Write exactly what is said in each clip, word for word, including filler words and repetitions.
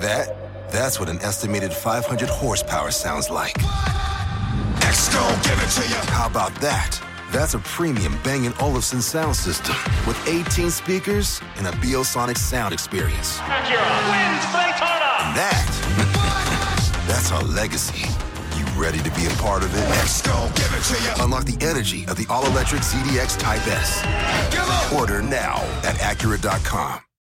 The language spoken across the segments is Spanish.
that? That's what an estimated five hundred horsepower sounds like. X-Gon, give it to you. How about that? That's a premium Bang and Olufsen sound system with eighteen speakers and a Biosonic sound experience. Acura wins Daytona. And that, that's our legacy. You ready to be a part of it? X-Gon, give it to you. Unlock the energy of the all-electric Z D X Type S. Order now at Acura dot com.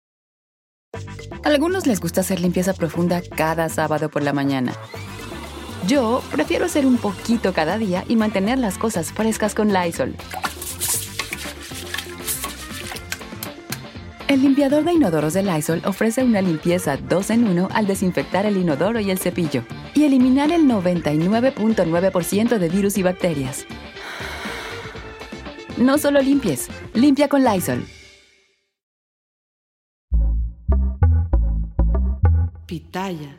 A algunos les gusta hacer limpieza profunda cada sábado por la mañana. Yo prefiero hacer un poquito cada día y mantener las cosas frescas con Lysol. El limpiador de inodoros de Lysol ofrece una limpieza dos en uno al desinfectar el inodoro y el cepillo y eliminar el noventa y nueve punto nueve por ciento de virus y bacterias. No solo limpies, limpia con Lysol. Pitaya.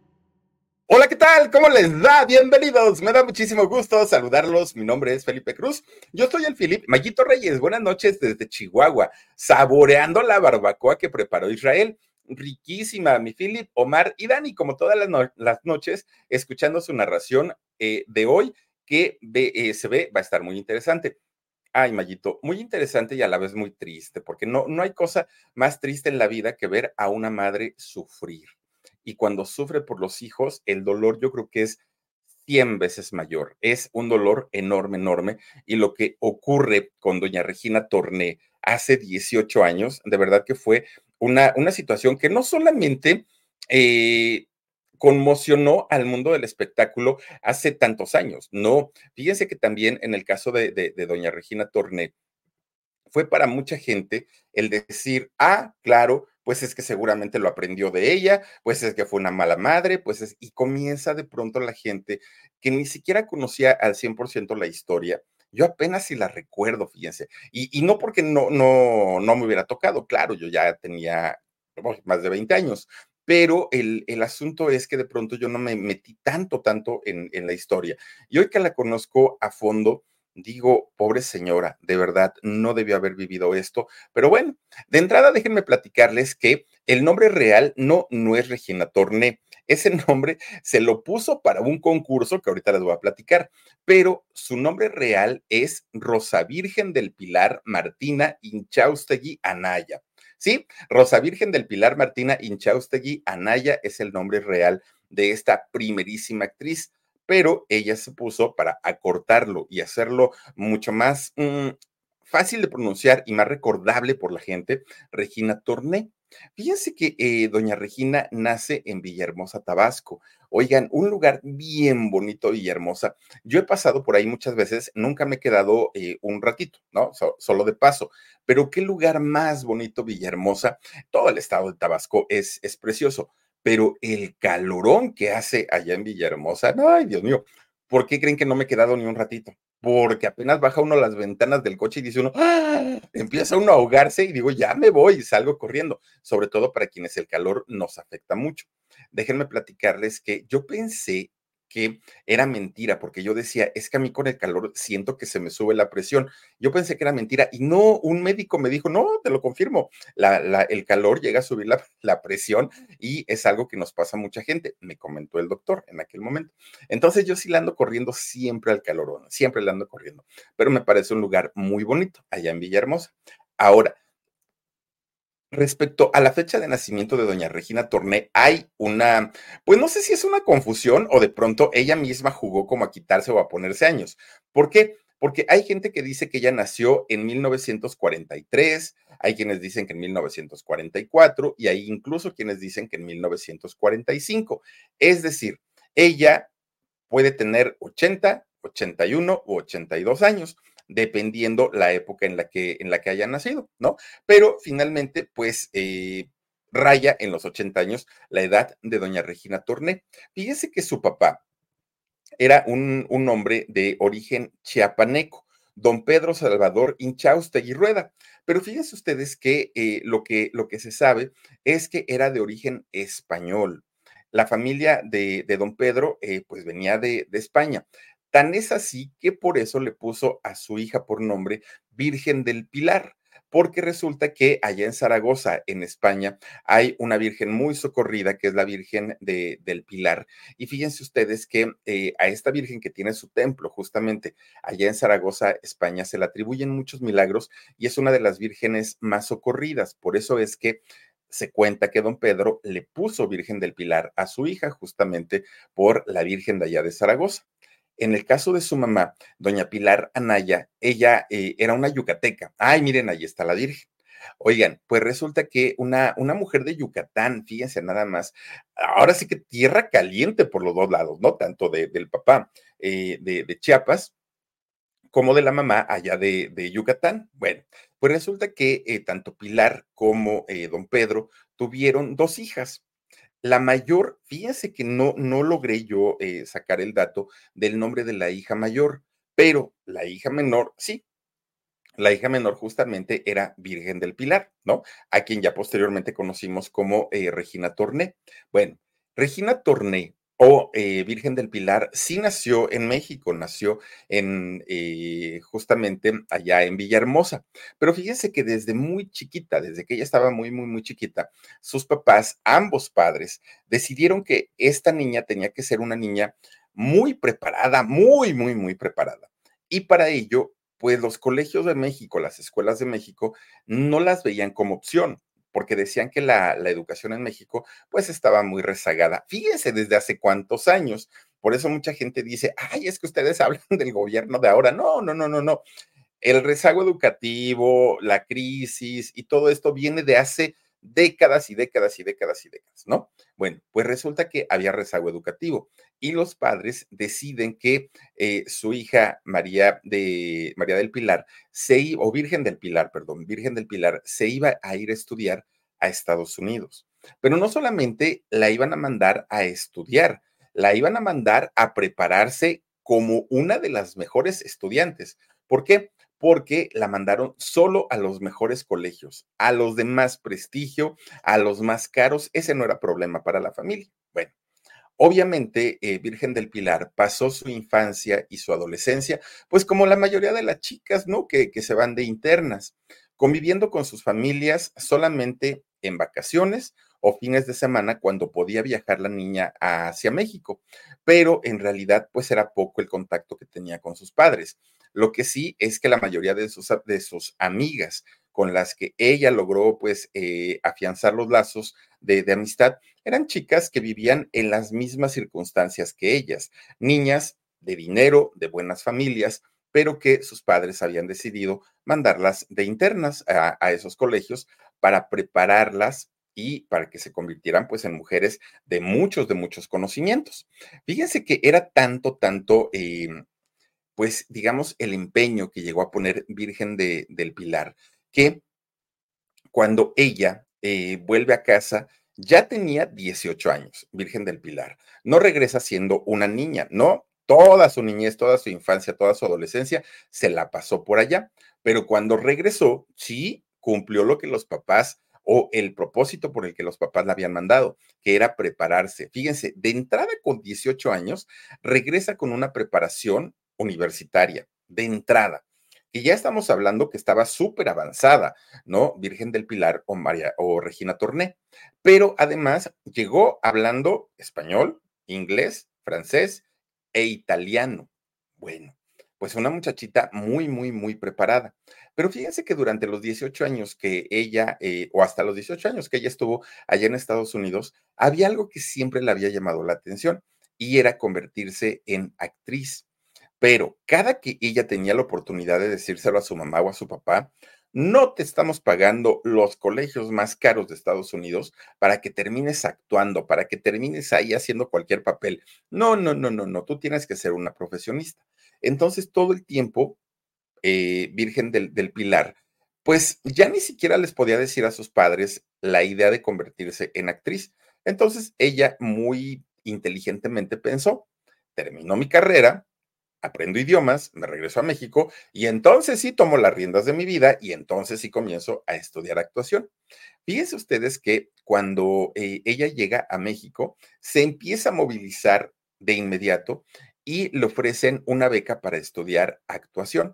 Hola, ¿qué tal? ¿Cómo les va? Bienvenidos. Me da muchísimo gusto saludarlos. Mi nombre es Felipe Cruz. Yo soy el Philip Mayito Reyes. Buenas noches desde Chihuahua, saboreando la barbacoa que preparó Israel. Riquísima, mi Philip, Omar y Dani, como todas las, no- las noches, escuchando su narración eh, de hoy, que ve- eh, se ve, va a estar muy interesante. Ay, Mayito, muy interesante y a la vez muy triste, porque no, no hay cosa más triste en la vida que ver a una madre sufrir. Y cuando sufre por los hijos, el dolor yo creo que es cien veces mayor. Es un dolor enorme, enorme. Y lo que ocurre con doña Regina Torné hace dieciocho años, de verdad que fue una, una situación que no solamente eh, conmocionó al mundo del espectáculo hace tantos años, no. Fíjense que también en el caso de, de, de doña Regina Torné, fue para mucha gente el decir, ah, claro, pues es que seguramente lo aprendió de ella, pues es que fue una mala madre, pues es, y comienza de pronto la gente que ni siquiera conocía al cien por ciento la historia. Yo apenas si la recuerdo, fíjense, y, y no porque no, no, no me hubiera tocado, claro, yo ya tenía oh, más de veinte años, pero el, el asunto es que de pronto yo no me metí tanto, tanto en, en la historia. Y hoy que la conozco a fondo, digo, pobre señora, de verdad, no debió haber vivido esto. Pero bueno, de entrada déjenme platicarles que el nombre real no, no es Regina Torné. Ese nombre se lo puso para un concurso que ahorita les voy a platicar, pero su nombre real es Rosa Virgen del Pilar Martina Inchaustegui Anaya. ¿Sí? Rosa Virgen del Pilar Martina Inchaustegui Anaya es el nombre real de esta primerísima actriz, pero ella se puso para acortarlo y hacerlo mucho más mm, fácil de pronunciar y más recordable por la gente, Regina Torné. Fíjense que eh, doña Regina nace en Villahermosa, Tabasco. Oigan, un lugar bien bonito, Villahermosa. Yo he pasado por ahí muchas veces, nunca me he quedado eh, un ratito, ¿no? So- solo de paso. Pero qué lugar más bonito, Villahermosa. Todo el estado de Tabasco es, es precioso, pero el calorón que hace allá en Villahermosa, no, ay, Dios mío, ¿por qué creen que no me he quedado ni un ratito? Porque apenas baja uno las ventanas del coche y dice uno, ¡ah! Empieza uno a ahogarse y digo, ya me voy y salgo corriendo, sobre todo para quienes el calor nos afecta mucho. Déjenme platicarles que yo pensé que era mentira, porque yo decía, es que a mí con el calor siento que se me sube la presión. Yo pensé que era mentira y no, un médico me dijo, no, te lo confirmo, la, la, el calor llega a subir la, la presión y es algo que nos pasa a mucha gente, me comentó el doctor en aquel momento. Entonces yo sí la ando corriendo siempre al calorón, siempre la ando corriendo, pero me parece un lugar muy bonito allá en Villahermosa. Ahora, respecto a la fecha de nacimiento de doña Regina Torné, hay una, pues no sé si es una confusión o de pronto ella misma jugó como a quitarse o a ponerse años. ¿Por qué? Porque hay gente que dice que ella nació en mil novecientos cuarenta y tres, hay quienes dicen que en mil novecientos cuarenta y cuatro y hay incluso quienes dicen que en mil novecientos cuarenta y cinco. Es decir, ella puede tener ochenta, ochenta y uno u ochenta y dos años, dependiendo la época en la que, en la que haya nacido, ¿no? Pero finalmente, pues, eh, raya en los ochenta años la edad de doña Regina Torné. Fíjese que su papá era un, un hombre de origen chiapaneco, don Pedro Salvador Inchaustegui Rueda. Pero fíjense ustedes que, eh, lo que lo que se sabe es que era de origen español. La familia de, de don Pedro, eh, pues venía de, de España. Tan es así que por eso le puso a su hija por nombre Virgen del Pilar, porque resulta que allá en Zaragoza, en España, hay una virgen muy socorrida, que es la Virgen de, del Pilar. Y fíjense ustedes que eh, a esta virgen que tiene su templo justamente allá en Zaragoza, España, se le atribuyen muchos milagros y es una de las vírgenes más socorridas. Por eso es que se cuenta que don Pedro le puso Virgen del Pilar a su hija justamente por la Virgen de allá de Zaragoza. En el caso de su mamá, doña Pilar Anaya, ella eh, era una yucateca. Ay, miren, ahí está la Virgen. Oigan, pues resulta que una, una mujer de Yucatán, fíjense nada más, ahora sí que tierra caliente por los dos lados, ¿no? Tanto de, del papá eh, de, de Chiapas como de la mamá allá de, de Yucatán. Bueno, pues resulta que eh, tanto Pilar como eh, don Pedro tuvieron dos hijas. La mayor, fíjense que no, no logré yo eh, sacar el dato del nombre de la hija mayor, pero la hija menor, sí, la hija menor justamente era Virgen del Pilar, ¿no? A quien ya posteriormente conocimos como eh, Regina Torné. Bueno, Regina Torné o eh, Virgen del Pilar sí nació en México, nació en eh, justamente allá en Villahermosa. Pero fíjense que desde muy chiquita, desde que ella estaba muy, muy, muy chiquita, sus papás, ambos padres, decidieron que esta niña tenía que ser una niña muy preparada, muy, muy, muy preparada. Y para ello pues los colegios de México, las escuelas de México, no las veían como opción, porque decían que la, la educación en México, pues estaba muy rezagada. Fíjense desde hace cuántos años. Por eso mucha gente dice, ay, es que ustedes hablan del gobierno de ahora. No, no, no, no, no. El rezago educativo, la crisis y todo esto viene de hace décadas y décadas y décadas y décadas, ¿no? Bueno, pues resulta que había rezago educativo y los padres deciden que eh, su hija María de María del Pilar se iba, o Virgen del Pilar, perdón, Virgen del Pilar se iba a ir a estudiar a Estados Unidos. Pero no solamente la iban a mandar a estudiar, la iban a mandar a prepararse como una de las mejores estudiantes. ¿Por qué? Porque la mandaron solo a los mejores colegios, a los de más prestigio, a los más caros. Ese no era problema para la familia. Bueno, obviamente, eh, Virgen del Pilar pasó su infancia y su adolescencia, pues como la mayoría de las chicas, ¿no? Que, que se van de internas, conviviendo con sus familias solamente en vacaciones o fines de semana cuando podía viajar la niña hacia México, pero en realidad pues era poco el contacto que tenía con sus padres. Lo que sí es que la mayoría de sus, de sus amigas con las que ella logró pues eh, afianzar los lazos de, de amistad eran chicas que vivían en las mismas circunstancias que ellas, niñas de dinero, de buenas familias, pero que sus padres habían decidido mandarlas de internas a, a esos colegios para prepararlas y para que se convirtieran pues en mujeres de muchos, de muchos conocimientos. Fíjense que era tanto, tanto, eh, pues digamos, el empeño que llegó a poner Virgen de, del Pilar, que cuando ella eh, vuelve a casa, ya tenía dieciocho años, Virgen del Pilar. No regresa siendo una niña, no. Toda su niñez, toda su infancia, toda su adolescencia se la pasó por allá. Pero cuando regresó, sí cumplió lo que los papás o el propósito por el que los papás la habían mandado, que era prepararse. Fíjense, de entrada con dieciocho años, regresa con una preparación universitaria, de entrada y ya estamos hablando que estaba súper avanzada, ¿no? Virgen del Pilar o María o Regina Torné. Pero además llegó hablando español, inglés, francés e italiano. Bueno, pues una muchachita muy, muy, muy preparada. Pero fíjense que durante los dieciocho años que ella, eh, o hasta los dieciocho años que ella estuvo allá en Estados Unidos, había algo que siempre le había llamado la atención y era convertirse en actriz. Pero cada que ella tenía la oportunidad de decírselo a su mamá o a su papá, no te estamos pagando los colegios más caros de Estados Unidos para que termines actuando, para que termines ahí haciendo cualquier papel. No, no, no, no, no, tú tienes que ser una profesionista. Entonces, todo el tiempo, eh, Virgen del, del Pilar, pues ya ni siquiera les podía decir a sus padres la idea de convertirse en actriz. Entonces, ella muy inteligentemente pensó, terminó mi carrera, aprendo idiomas, me regreso a México y entonces sí tomo las riendas de mi vida y entonces sí comienzo a estudiar actuación. Fíjense ustedes que cuando eh, ella llega a México, se empieza a movilizar de inmediato y le ofrecen una beca para estudiar actuación.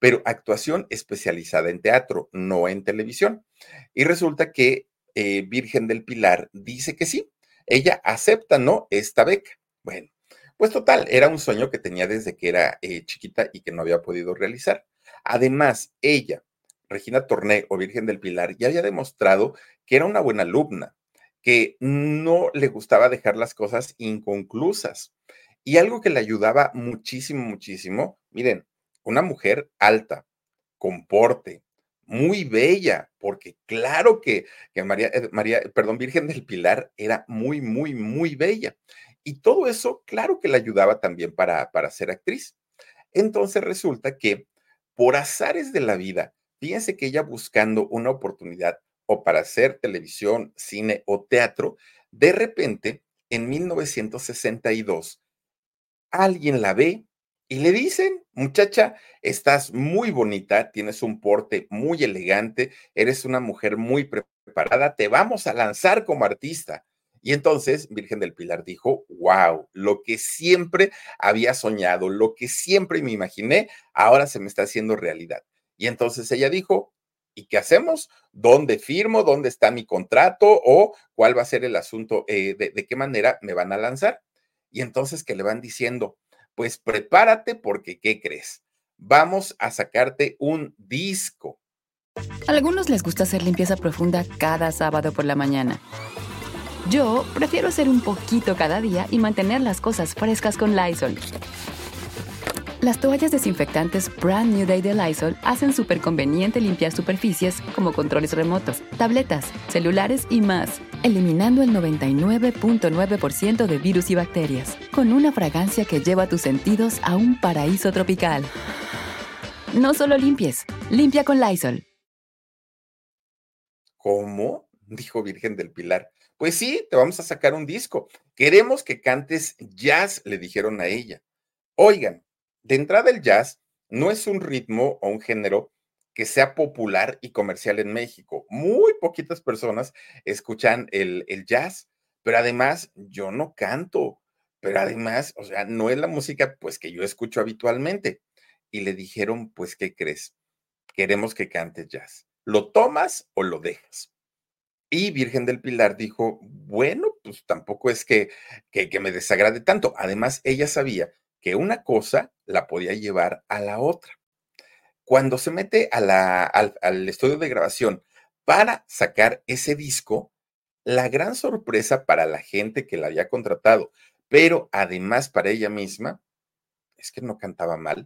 pero actuación especializada en teatro, no en televisión. Y resulta que eh, Virgen del Pilar dice que sí, ella acepta, ¿no? Esta beca. Bueno, pues total, era un sueño que tenía desde que era eh, chiquita y que no había podido realizar. Además, ella, Regina Torné o Virgen del Pilar, ya había demostrado que era una buena alumna, que no le gustaba dejar las cosas inconclusas. Y algo que le ayudaba muchísimo, muchísimo, miren, una mujer alta, con porte, muy bella, porque claro que, que María, eh, María, perdón, Virgen del Pilar era muy, muy, muy bella. Y todo eso, claro que le ayudaba también para, para ser actriz. Entonces resulta que por azares de la vida, fíjense que ella buscando una oportunidad o para hacer televisión, cine o teatro, de repente, en mil novecientos sesenta y dos, alguien la ve y le dicen, muchacha, estás muy bonita, tienes un porte muy elegante, eres una mujer muy preparada, te vamos a lanzar como artista. Y entonces Virgen del Pilar dijo, wow, lo que siempre había soñado, lo que siempre me imaginé, ahora se me está haciendo realidad. Y entonces ella dijo, ¿y qué hacemos? ¿Dónde firmo? ¿Dónde está mi contrato? ¿O cuál va a ser el asunto? Eh, de, ¿De qué manera me van a lanzar? Y entonces que le van diciendo, pues prepárate porque, ¿qué crees? Vamos a sacarte un disco. A algunos les gusta hacer limpieza profunda cada sábado por la mañana. Yo prefiero hacer un poquito cada día y mantener las cosas frescas con Lysol. Las toallas desinfectantes Brand New Day de Lysol hacen súper conveniente limpiar superficies como controles remotos, tabletas, celulares y más, eliminando el noventa y nueve punto nueve por ciento de virus y bacterias, con una fragancia que lleva tus sentidos a un paraíso tropical. No solo limpies, limpia con Lysol. ¿Cómo? Dijo Virgen del Pilar. Pues sí, te vamos a sacar un disco. Queremos que cantes jazz, le dijeron a ella. Oigan, de entrada el jazz no es un ritmo o un género que sea popular y comercial en México. Muy poquitas personas escuchan el, el jazz, pero además yo no canto, pero además, o sea, no es la música pues que yo escucho habitualmente. Y le dijeron, pues, ¿qué crees? Queremos que cantes jazz. ¿Lo tomas o lo dejas? Y Virgen del Pilar dijo, bueno, pues tampoco es que, que, que me desagrade tanto. Además, ella sabía que una cosa la podía llevar a la otra. Cuando se mete a la, al, al estudio de grabación para sacar ese disco, la gran sorpresa para la gente que la había contratado, pero además para ella misma, es que no cantaba mal.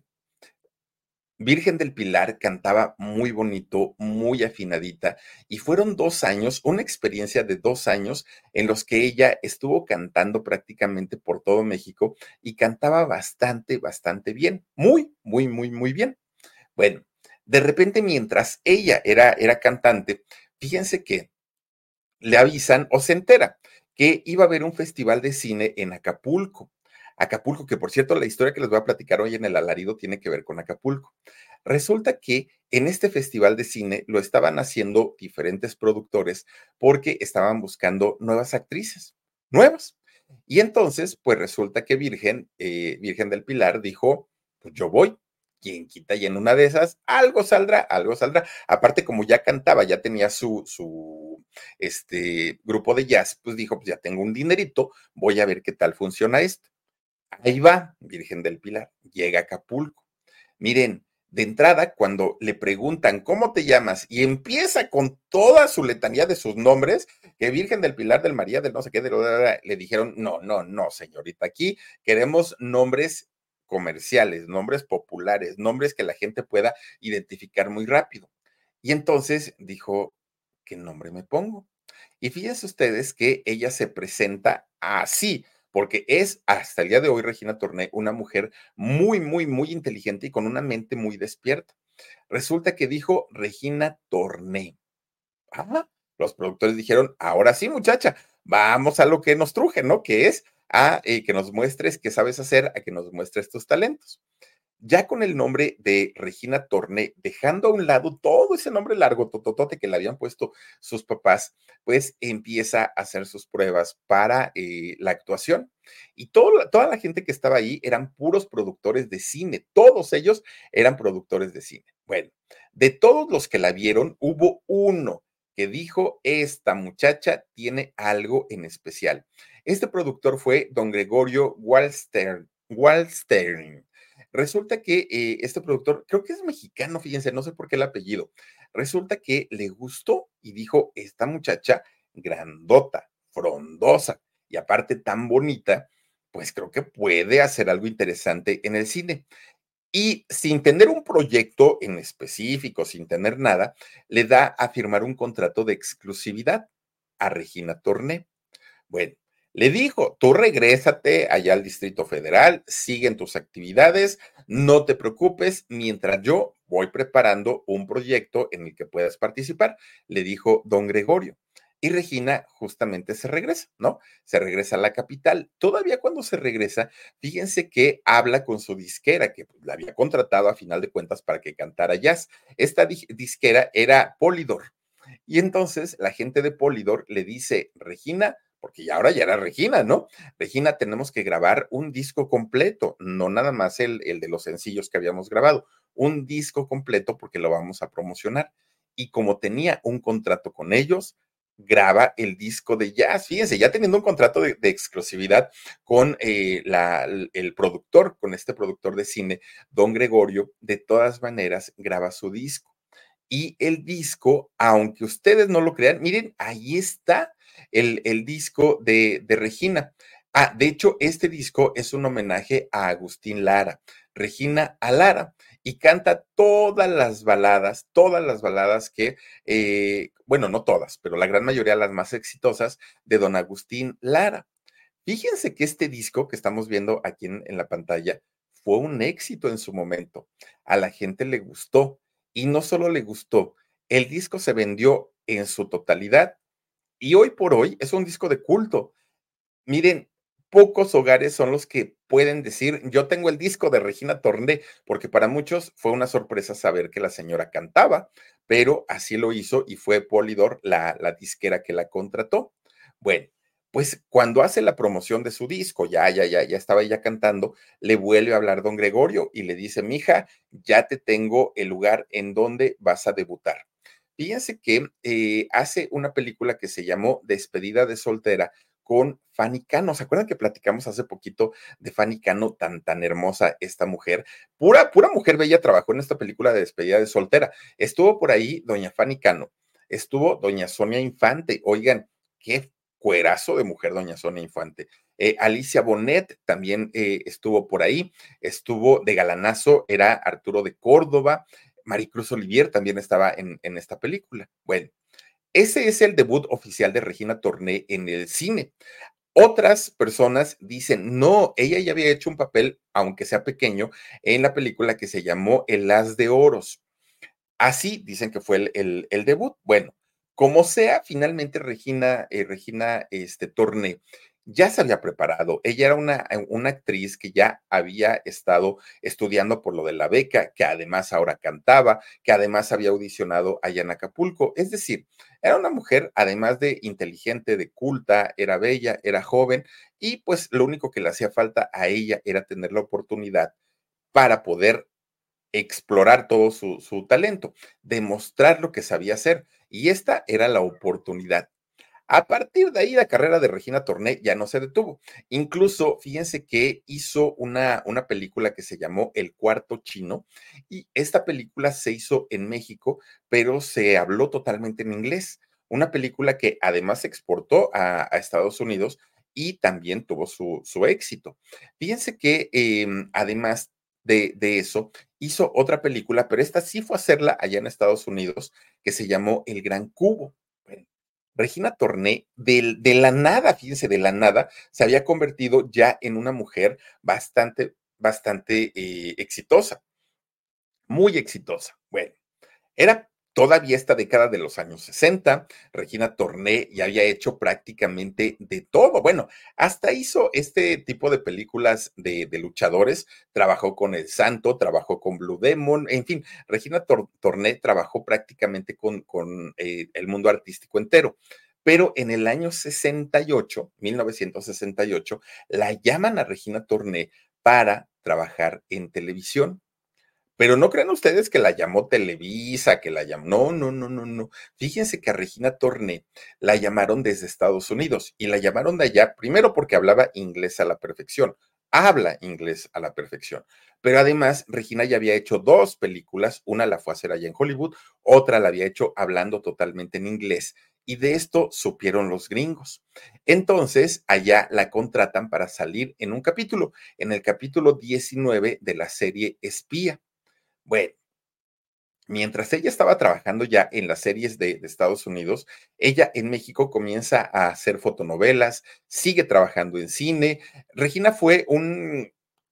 Virgen del Pilar cantaba muy bonito, muy afinadita, y fueron dos años, una experiencia de dos años en los que ella estuvo cantando prácticamente por todo México y cantaba bastante, bastante bien, muy, muy, muy, muy bien. Bueno, de repente mientras ella era, era cantante, fíjense que le avisan o se entera que iba a haber un festival de cine en Acapulco. Acapulco, que por cierto, la historia que les voy a platicar hoy en el alarido tiene que ver con Acapulco. Resulta que en este festival de cine lo estaban haciendo diferentes productores porque estaban buscando nuevas actrices, nuevas. Y entonces, pues resulta que Virgen, eh, Virgen del Pilar dijo, pues yo voy. Quien quita y en una de esas, algo saldrá, algo saldrá. Aparte, como ya cantaba, ya tenía su, su este, grupo de jazz, pues dijo, pues ya tengo un dinerito, voy a ver qué tal funciona esto. Ahí va, Virgen del Pilar, llega a Acapulco. Miren, de entrada, cuando le preguntan cómo te llamas y empieza con toda su letanía de sus nombres, que Virgen del Pilar, del María, del no sé qué, de lo- le dijeron, no, no, no, señorita, aquí queremos nombres comerciales, nombres populares, nombres que la gente pueda identificar muy rápido. Y entonces dijo, ¿qué nombre me pongo? Y fíjense ustedes que ella se presenta así, porque es hasta el día de hoy Regina Torné una mujer muy, muy, muy inteligente y con una mente muy despierta. Resulta que dijo Regina Torné. Ah, los productores dijeron, ahora sí, muchacha, vamos a lo que nos truje, ¿no? Que es a eh, que nos muestres qué sabes hacer, a que nos muestres tus talentos. ya con el nombre de Regina Torné, dejando a un lado todo ese nombre largo, tototote que le habían puesto sus papás, pues empieza a hacer sus pruebas para eh, la actuación. Y todo, toda la gente que estaba ahí eran puros productores de cine, todos ellos eran productores de cine. Bueno, de todos los que la vieron, hubo uno que dijo, esta muchacha tiene algo en especial. Este productor fue don Gregorio Wallstern. Wallstern. Resulta que eh, este productor, creo que es mexicano, fíjense, no sé por qué el apellido. Resulta que le gustó y dijo, esta muchacha grandota, frondosa y aparte tan bonita, pues creo que puede hacer algo interesante en el cine. Y sin tener un proyecto en específico, sin tener nada, le da a firmar un contrato de exclusividad a Regina Torné. Bueno, le dijo, tú regrésate allá al Distrito Federal, siguen tus actividades, no te preocupes, mientras yo voy preparando un proyecto en el que puedas participar, le dijo don Gregorio. Y Regina justamente se regresa, ¿no? Se regresa a la capital. Todavía cuando se regresa, fíjense que habla con su disquera, que la había contratado a final de cuentas para que cantara jazz. Esta disquera era Polydor. Y entonces la gente de Polydor le dice, Regina, porque ya ahora ya era Regina, ¿no? Regina, tenemos que grabar un disco completo, no nada más el, el de los sencillos que habíamos grabado, un disco completo porque lo vamos a promocionar. Y como tenía un contrato con ellos, graba el disco de jazz. Fíjense, ya teniendo un contrato de, de exclusividad con eh, la, el productor, con este productor de cine, don Gregorio, de todas maneras graba su disco. Y el disco, aunque ustedes no lo crean, miren, ahí está el, el disco de, de Regina. Ah, de hecho, este disco es un homenaje a Agustín Lara, Regina a Lara, y canta todas las baladas, todas las baladas que, eh, bueno, no todas, pero la gran mayoría, las más exitosas, de don Agustín Lara. Fíjense que este disco que estamos viendo aquí en, en la pantalla fue un éxito en su momento. A la gente le gustó. Y no solo le gustó, el disco se vendió en su totalidad y hoy por hoy es un disco de culto. Miren, pocos hogares son los que pueden decir, yo tengo el disco de Regina Torné, porque para muchos fue una sorpresa saber que la señora cantaba, pero así lo hizo y fue Polydor la, la disquera que la contrató. Bueno, pues cuando hace la promoción de su disco, ya, ya, ya, ya estaba ella cantando, le vuelve a hablar don Gregorio y le dice, mija, ya te tengo el lugar en donde vas a debutar. Fíjense que eh, hace una película que se llamó Despedida de soltera con Fanny Cano. ¿Se acuerdan que platicamos hace poquito de Fanny Cano, tan, tan hermosa esta mujer? Pura, pura mujer bella trabajó en esta película de Despedida de soltera. Estuvo por ahí doña Fanny Cano, estuvo doña Sonia Infante. Oigan, qué cuerazo de mujer doña Sonia Infante. Eh, Alicia Bonet también eh, estuvo por ahí, estuvo de galanazo, era Arturo de Córdoba, Maricruz Olivier también estaba en, en esta película. Bueno, ese es el debut oficial de Regina Torné en el cine. Otras personas dicen, no, ella ya había hecho un papel, aunque sea pequeño, en la película que se llamó El As de Oros. Así dicen que fue el, el, el debut. Bueno, como sea, finalmente Regina, eh, Regina este, Torné ya se había preparado. Ella era una, una actriz que ya había estado estudiando por lo de la beca, que además ahora cantaba, que además había audicionado allá en Acapulco. Es decir, era una mujer, además de inteligente, de culta, era bella, era joven, y pues lo único que le hacía falta a ella era tener la oportunidad para poder explorar todo su, su talento, demostrar lo que sabía hacer. Y esta era la oportunidad. A partir de ahí, la carrera de Regina Torné ya no se detuvo. Incluso, fíjense que hizo una, una película que se llamó El Cuarto Chino, y esta película se hizo en México, pero se habló totalmente en inglés. Una película que además se exportó a, a Estados Unidos y también tuvo su, su éxito. Fíjense que eh, además de, de eso, hizo otra película, pero esta sí fue a hacerla allá en Estados Unidos, que se llamó El Gran Cubo. Bueno, Regina Torné, de, de la nada, fíjense, de la nada, se había convertido ya en una mujer bastante, bastante eh, exitosa, muy exitosa. Bueno, era Todavía esta década de los años sesenta, Regina Torné ya había hecho prácticamente de todo. Bueno, hasta hizo este tipo de películas de, de luchadores, trabajó con El Santo, trabajó con Blue Demon, en fin, Regina Tor Torné trabajó prácticamente con, con eh, el mundo artístico entero. Pero en el año sesenta y ocho, mil novecientos sesenta y ocho, la llaman a Regina Torné para trabajar en televisión. Pero no crean ustedes que la llamó Televisa, que la llamó. No, no, no, no, no. Fíjense que a Regina Torné la llamaron desde Estados Unidos y la llamaron de allá, primero porque hablaba inglés a la perfección. Habla inglés a la perfección. Pero además, Regina ya había hecho dos películas. Una la fue a hacer allá en Hollywood, otra la había hecho hablando totalmente en inglés. Y de esto supieron los gringos. Entonces, allá la contratan para salir en un capítulo, en el capítulo diecinueve de la serie Espía. Bueno, mientras ella estaba trabajando ya en las series de, de Estados Unidos, ella en México comienza a hacer fotonovelas, sigue trabajando en cine. Regina fue un,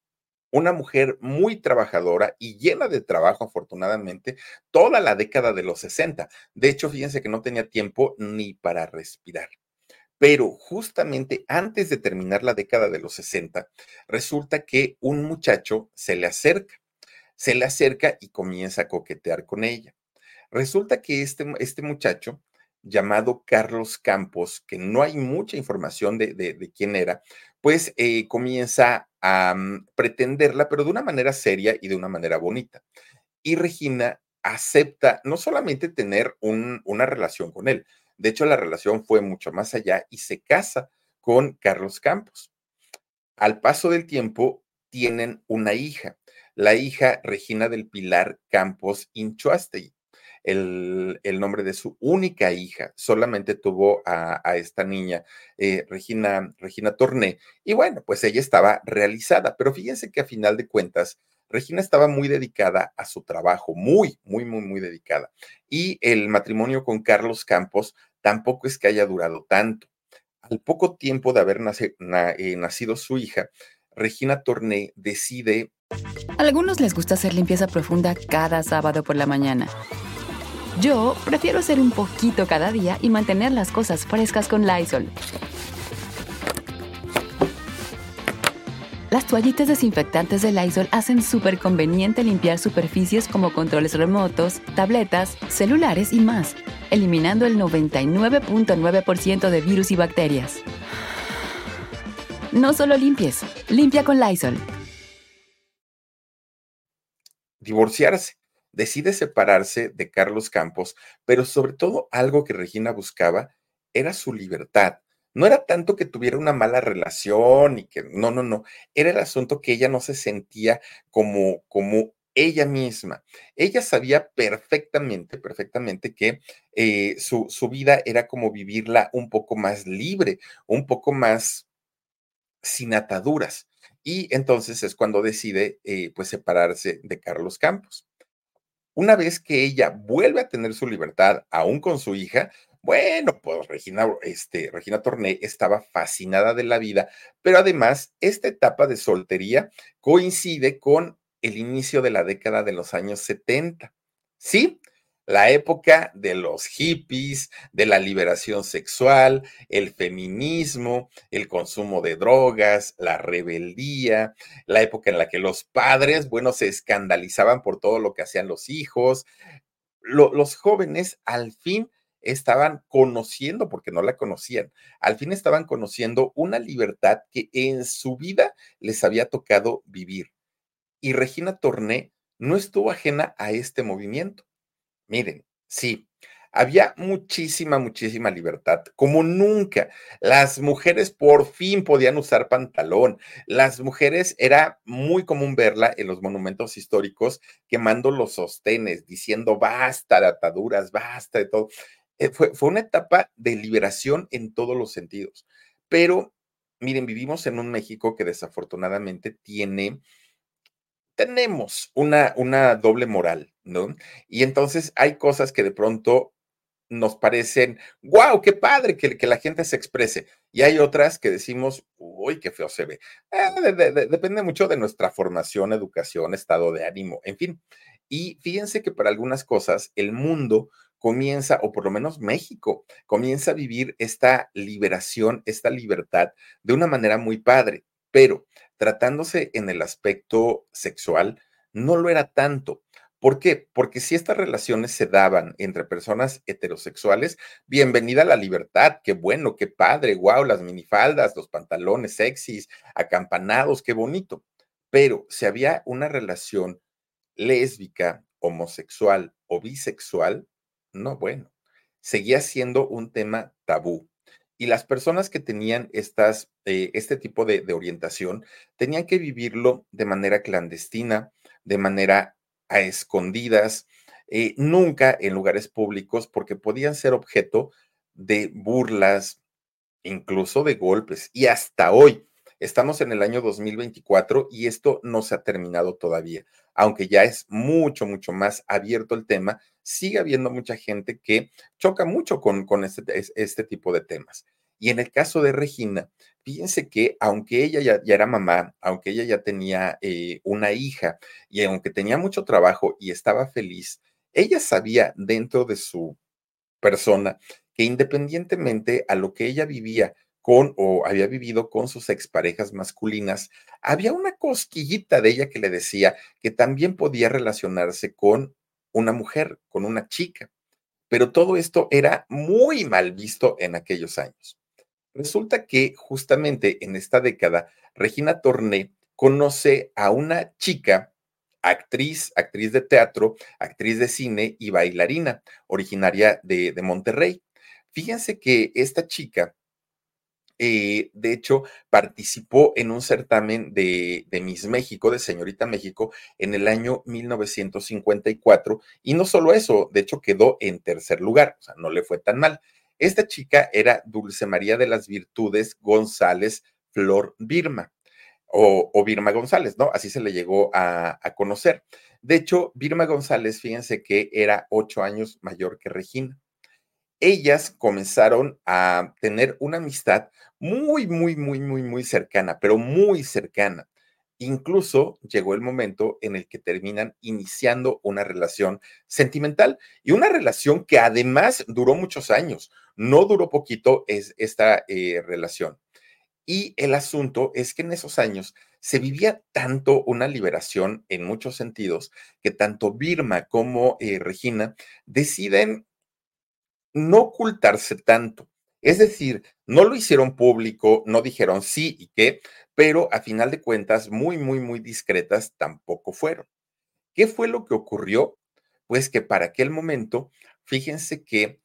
una mujer muy trabajadora y llena de trabajo, afortunadamente, toda la década de los sesenta. De hecho, fíjense que no tenía tiempo ni para respirar. Pero justamente antes de terminar la década de los sesenta, resulta que un muchacho se le acerca se le acerca y comienza a coquetear con ella. Resulta que este, este muchacho, llamado Carlos Campos, que no hay mucha información de, de, de quién era, pues eh, comienza a um, pretenderla, pero de una manera seria y de una manera bonita. Y Regina acepta no solamente tener un, una relación con él, de hecho la relación fue mucho más allá y se casa con Carlos Campos. Al paso del tiempo, tienen una hija, la hija Regina del Pilar Campos Inchoastegui, el, el nombre de su única hija. Solamente tuvo a, a esta niña, eh, Regina, Regina Torné, y bueno, pues ella estaba realizada, pero fíjense que a final de cuentas, Regina estaba muy dedicada a su trabajo, muy, muy, muy, muy dedicada. Y el matrimonio con Carlos Campos tampoco es que haya durado tanto. Al poco tiempo de haber nace, na, eh, nacido su hija, Regina Torné decide. A algunos les gusta hacer limpieza profunda cada sábado por la mañana. Yo prefiero hacer un poquito cada día y mantener las cosas frescas con Lysol. Las toallitas desinfectantes de Lysol hacen súper conveniente limpiar superficies como controles remotos, tabletas, celulares y más, eliminando el noventa y nueve punto nueve por ciento de virus y bacterias. No solo limpies, limpia con Lysol. Divorciarse, decide separarse de Carlos Campos, pero sobre todo algo que Regina buscaba era su libertad. No era tanto que tuviera una mala relación y que no, no, no. Era el asunto que ella no se sentía como, como ella misma. Ella sabía perfectamente, perfectamente que eh, su, su vida era como vivirla un poco más libre, un poco más sin ataduras. Y entonces es cuando decide eh, pues separarse de Carlos Campos. Una vez que ella vuelve a tener su libertad, aún con su hija, bueno, pues Regina, este, Regina Torné estaba fascinada de la vida, pero además esta etapa de soltería coincide con el inicio de la década de los años setenta. ¿Sí? La época de los hippies, de la liberación sexual, el feminismo, el consumo de drogas, la rebeldía, la época en la que los padres, bueno, se escandalizaban por todo lo que hacían los hijos. Lo, los jóvenes al fin estaban conociendo, porque no la conocían, al fin estaban conociendo una libertad que en su vida les había tocado vivir. Y Regina Torné no estuvo ajena a este movimiento. Miren, sí, había muchísima, muchísima libertad, como nunca. Las mujeres por fin podían usar pantalón. Las mujeres, era muy común verla en los monumentos históricos quemando los sostenes, diciendo basta de ataduras, basta de todo. Eh, fue, fue una etapa de liberación en todos los sentidos. Pero, miren, vivimos en un México que desafortunadamente tiene tenemos una, una doble moral, ¿no? Y entonces hay cosas que de pronto nos parecen, wow, qué padre que, que la gente se exprese. Y hay otras que decimos, uy, qué feo se ve. Eh, de, de, de, depende mucho de nuestra formación, educación, estado de ánimo, en fin. Y fíjense que para algunas cosas el mundo comienza, o por lo menos México, comienza a vivir esta liberación, esta libertad de una manera muy padre, pero tratándose en el aspecto sexual, no lo era tanto. ¿Por qué? Porque si estas relaciones se daban entre personas heterosexuales, bienvenida a la libertad, qué bueno, qué padre, wow, las minifaldas, los pantalones sexys, acampanados, qué bonito. Pero si había una relación lésbica, homosexual o bisexual, no, bueno, seguía siendo un tema tabú. Y las personas que tenían estas, eh, este tipo de, de orientación tenían que vivirlo de manera clandestina, de manera a escondidas, eh, nunca en lugares públicos, porque podían ser objeto de burlas, incluso de golpes. Y hasta hoy, estamos en el año dos mil veinticuatro y esto no se ha terminado todavía. Aunque ya es mucho, mucho más abierto el tema, sigue habiendo mucha gente que choca mucho con, con este, este tipo de temas. Y en el caso de Regina, fíjense que aunque ella ya, ya era mamá, aunque ella ya tenía eh, una hija y aunque tenía mucho trabajo y estaba feliz, ella sabía dentro de su persona que independientemente a lo que ella vivía con o había vivido con sus exparejas masculinas, había una cosquillita de ella que le decía que también podía relacionarse con una mujer, con una chica. Pero todo esto era muy mal visto en aquellos años. Resulta que justamente en esta década, Regina Torné conoce a una chica, actriz, actriz de teatro, actriz de cine y bailarina, originaria de, de Monterrey. Fíjense que esta chica, eh, de hecho, participó en un certamen de, de Miss México, de Señorita México, en el año mil novecientos cincuenta y cuatro, y no solo eso, de hecho quedó en tercer lugar, o sea, no le fue tan mal. Esta chica era Dulce María de las Virtudes González Flor Birma, o, o Birma González, ¿no? Así se le llegó a, a conocer. De hecho, Birma González, fíjense que era ocho años mayor que Regina. Ellas comenzaron a tener una amistad muy, muy, muy, muy, muy cercana, pero muy cercana. Incluso llegó el momento en el que terminan iniciando una relación sentimental y una relación que además duró muchos años. No duró poquito es esta eh, relación. Y el asunto es que en esos años se vivía tanto una liberación en muchos sentidos que tanto Birma como eh, Regina deciden no ocultarse tanto. Es decir, no lo hicieron público, no dijeron sí y qué, pero a final de cuentas, muy, muy, muy discretas tampoco fueron. ¿Qué fue lo que ocurrió? Pues que para aquel momento, fíjense que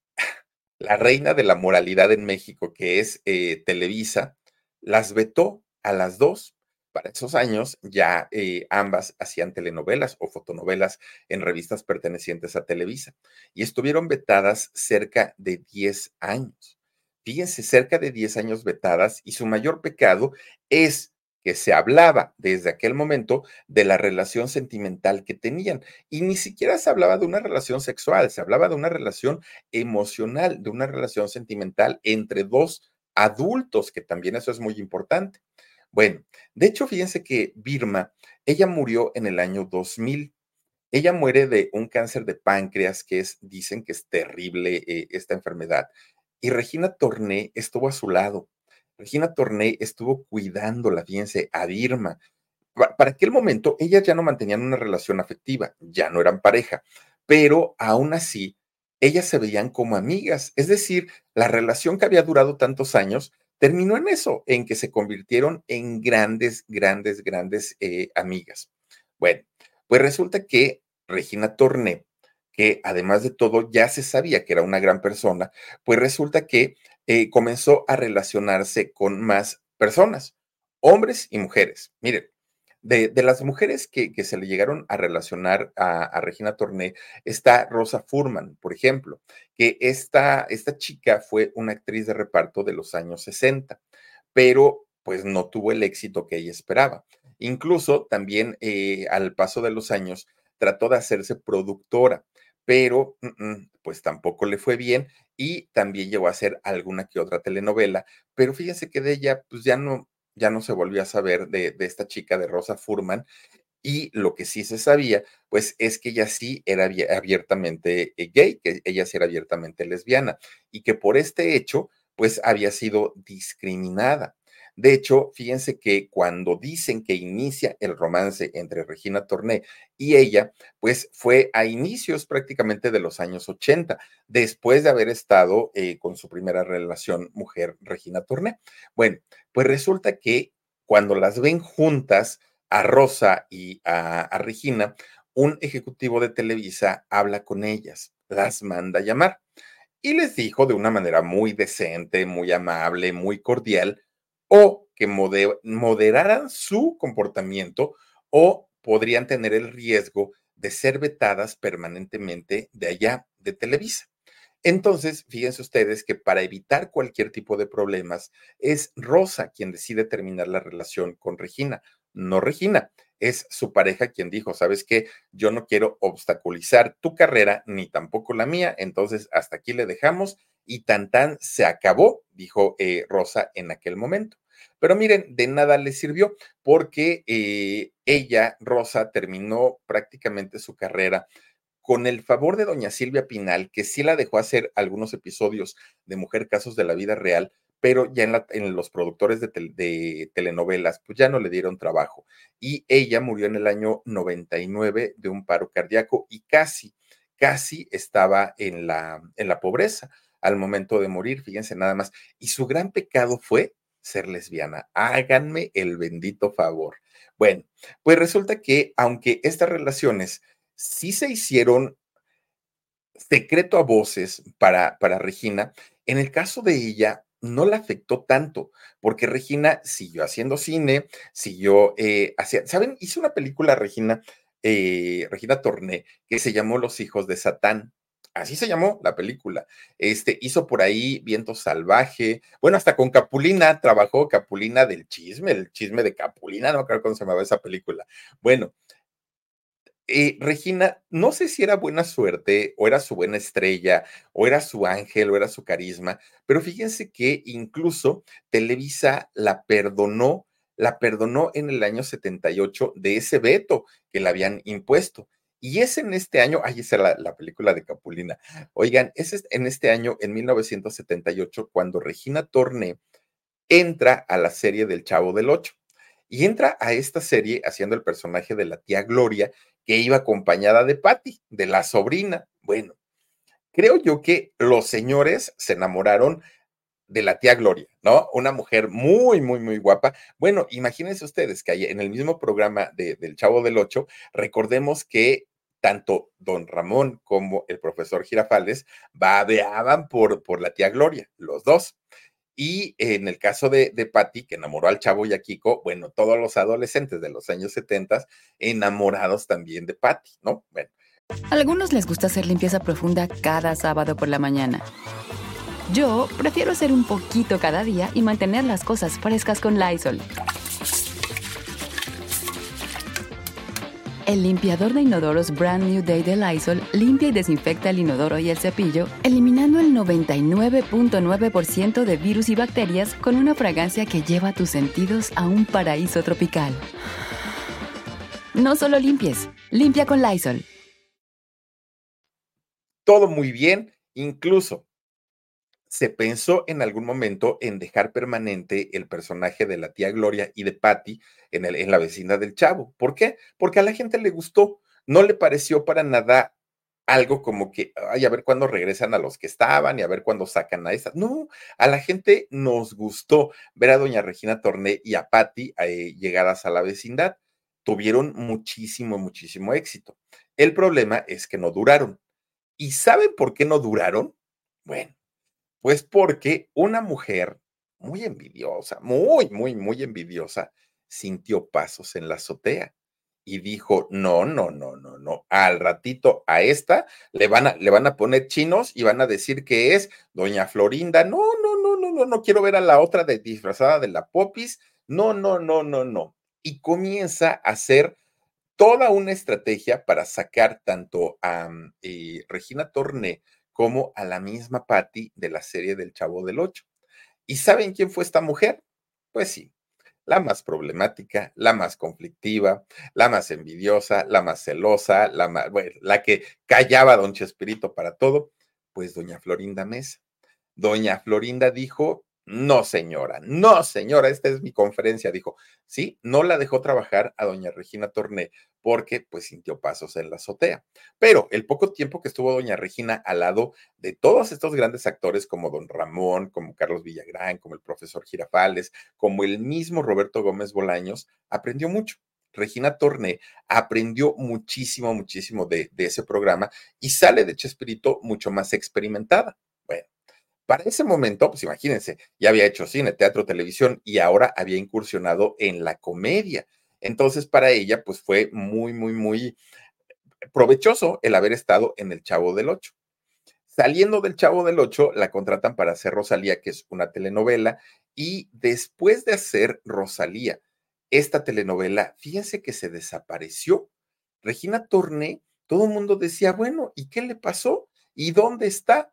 la reina de la moralidad en México, que es eh, Televisa, las vetó a las dos. Para esos años ya eh, ambas hacían telenovelas o fotonovelas en revistas pertenecientes a Televisa y estuvieron vetadas cerca de diez años. Fíjense, cerca de diez años vetadas y su mayor pecado es que se hablaba desde aquel momento de la relación sentimental que tenían y ni siquiera se hablaba de una relación sexual, se hablaba de una relación emocional, de una relación sentimental entre dos adultos, que también eso es muy importante. Bueno, de hecho, fíjense que Birma, ella murió en el año dos mil. Ella muere de un cáncer de páncreas, que es, dicen que es terrible eh, esta enfermedad. Y Regina Torné estuvo a su lado. Regina Torné estuvo cuidándola, fíjense, a Birma. Pa- Para aquel momento, ellas ya no mantenían una relación afectiva, ya no eran pareja, pero aún así, ellas se veían como amigas. Es decir, la relación que había durado tantos años terminó en eso, en que se convirtieron en grandes, grandes, grandes eh, amigas. Bueno, pues resulta que Regina Torné, que además de todo ya se sabía que era una gran persona, pues resulta que eh, comenzó a relacionarse con más personas, hombres y mujeres. Miren, de, de las mujeres que, que se le llegaron a relacionar a, a Regina Torné, está Rosa Furman, por ejemplo, que esta, esta chica fue una actriz de reparto de los años sesenta, pero pues no tuvo el éxito que ella esperaba. Incluso también eh, al paso de los años trató de hacerse productora, pero mm, mm, pues tampoco le fue bien y también llegó a hacer alguna que otra telenovela, pero fíjense que de ella pues ya no, ya no se volvió a saber de, de esta chica de Rosa Furman Y lo que sí se sabía, pues es que ella sí era abiertamente eh, gay, que ella sí era abiertamente lesbiana y que por este hecho, pues había sido discriminada. De hecho, fíjense que cuando dicen que inicia el romance entre Regina Torné y ella, pues fue a inicios prácticamente de los años ochenta, después de haber estado eh, con su primera relación mujer, Regina Torné. Bueno, pues resulta que cuando las ven juntas, a Rosa y a, a Regina, un ejecutivo de Televisa habla con ellas, las manda a llamar y les dijo de una manera muy decente, muy amable, muy cordial, o que mode- moderaran su comportamiento o podrían tener el riesgo de ser vetadas permanentemente de allá, de Televisa. Entonces, fíjense ustedes que para evitar cualquier tipo de problemas, es Rosa quien decide terminar la relación con Regina, no Regina. Es su pareja quien dijo, ¿sabes qué? Yo no quiero obstaculizar tu carrera ni tampoco la mía, entonces hasta aquí le dejamos y tan tan se acabó, dijo eh, Rosa en aquel momento. Pero miren, de nada le sirvió porque eh, ella, Rosa, terminó prácticamente su carrera con el favor de doña Silvia Pinal, que sí la dejó hacer algunos episodios de Mujer Casos de la Vida Real, pero ya en, la, en los productores de, tel, de, telenovelas, pues ya no le dieron trabajo. Y ella murió en el año noventa y nueve de un paro cardíaco y casi, casi estaba en la, en la pobreza al momento de morir, fíjense nada más. Y su gran pecado fue ser lesbiana. Háganme el bendito favor. Bueno, pues resulta que aunque estas relaciones sí se hicieron secreto a voces para, para Regina, en el caso de ella no la afectó tanto, porque Regina siguió haciendo cine, siguió eh, haciendo, ¿saben? Hizo una película, Regina, eh, Regina Torné, que se llamó Los hijos de Satán. Así se llamó la película. Este, hizo por ahí Viento Salvaje. Bueno, hasta con Capulina trabajó, Capulina del chisme, el chisme de Capulina, no creo cómo se llamaba esa película. Bueno, eh, Regina, no sé si era buena suerte, o era su buena estrella, o era su ángel, o era su carisma, pero fíjense que incluso Televisa la perdonó, la perdonó en el año setenta y ocho de ese veto que le habían impuesto. Y es en este año, ay, esa es la, la película de Capulina. Oigan, es en este año, en mil novecientos setenta y ocho, cuando Regina Torné entra a la serie del Chavo del Ocho. Y entra a esta serie haciendo el personaje de la tía Gloria, que iba acompañada de Patty, de la sobrina. Bueno, creo yo que los señores se enamoraron de la tía Gloria, ¿no? Una mujer muy, muy, muy guapa. Bueno, imagínense ustedes que ahí en el mismo programa de, del Chavo del Ocho, recordemos que tanto don Ramón como el profesor Girafales babeaban por, por la tía Gloria, los dos. Y en el caso de, de Patty, que enamoró al Chavo y a Kiko, bueno, todos los adolescentes de los años setenta enamorados también de Patty, ¿no? Bueno. A algunos les gusta hacer limpieza profunda cada sábado por la mañana. Yo prefiero hacer un poquito cada día y mantener las cosas frescas con Lysol. El limpiador de inodoros Brand New Day de Lysol limpia y desinfecta el inodoro y el cepillo, eliminando el noventa y nueve punto nueve por ciento de virus y bacterias con una fragancia que lleva tus sentidos a un paraíso tropical. No solo limpies, limpia con Lysol. Todo muy bien, incluso se pensó en algún momento en dejar permanente el personaje de la tía Gloria y de Patty en, el, en la vecindad del Chavo. ¿Por qué? Porque a la gente le gustó, no le pareció para nada algo como que, ay, a ver cuándo regresan a los que estaban y a ver cuándo sacan a esas. No, a la gente nos gustó ver a doña Regina Torné y a Patty eh, llegadas a la vecindad. Tuvieron muchísimo, muchísimo éxito. El problema es que no duraron. ¿Y saben por qué no duraron? Bueno, pues porque una mujer muy envidiosa, muy, muy, muy envidiosa, sintió pasos en la azotea y dijo, no, no, no, no, no, al ratito a esta le van a, le van a poner chinos y van a decir que es doña Florinda, no, no, no, no, no, no quiero ver a la otra de, disfrazada de la Popis, no, no, no, no, no. Y comienza a hacer toda una estrategia para sacar tanto a mm, eh, Regina Torné como a la misma Patty de la serie del Chavo del Ocho. ¿Y saben quién fue esta mujer? Pues sí, la más problemática, la más conflictiva, la más envidiosa, la más celosa, la más, bueno, la que callaba a don Chespirito para todo, pues doña Florinda Mesa. Doña Florinda dijo, no señora, no señora, esta es mi conferencia, dijo, sí, no la dejó trabajar a doña Regina Torné porque pues sintió pasos en la azotea. Pero el poco tiempo que estuvo doña Regina al lado de todos estos grandes actores como don Ramón, como Carlos Villagrán, como el profesor Girafales, como el mismo Roberto Gómez Bolaños, aprendió mucho. Regina Torné aprendió muchísimo, muchísimo de, de ese programa y sale de Chespirito mucho más experimentada. Bueno, para ese momento, pues imagínense, ya había hecho cine, teatro, televisión y ahora había incursionado en la comedia. Entonces, para ella, pues fue muy, muy, muy provechoso el haber estado en El Chavo del Ocho. Saliendo del Chavo del Ocho, la contratan para hacer Rosalía, que es una telenovela, y después de hacer Rosalía, esta telenovela, fíjense que se desapareció. Regina Torné, todo el mundo decía, bueno, ¿y qué le pasó? ¿Y dónde está?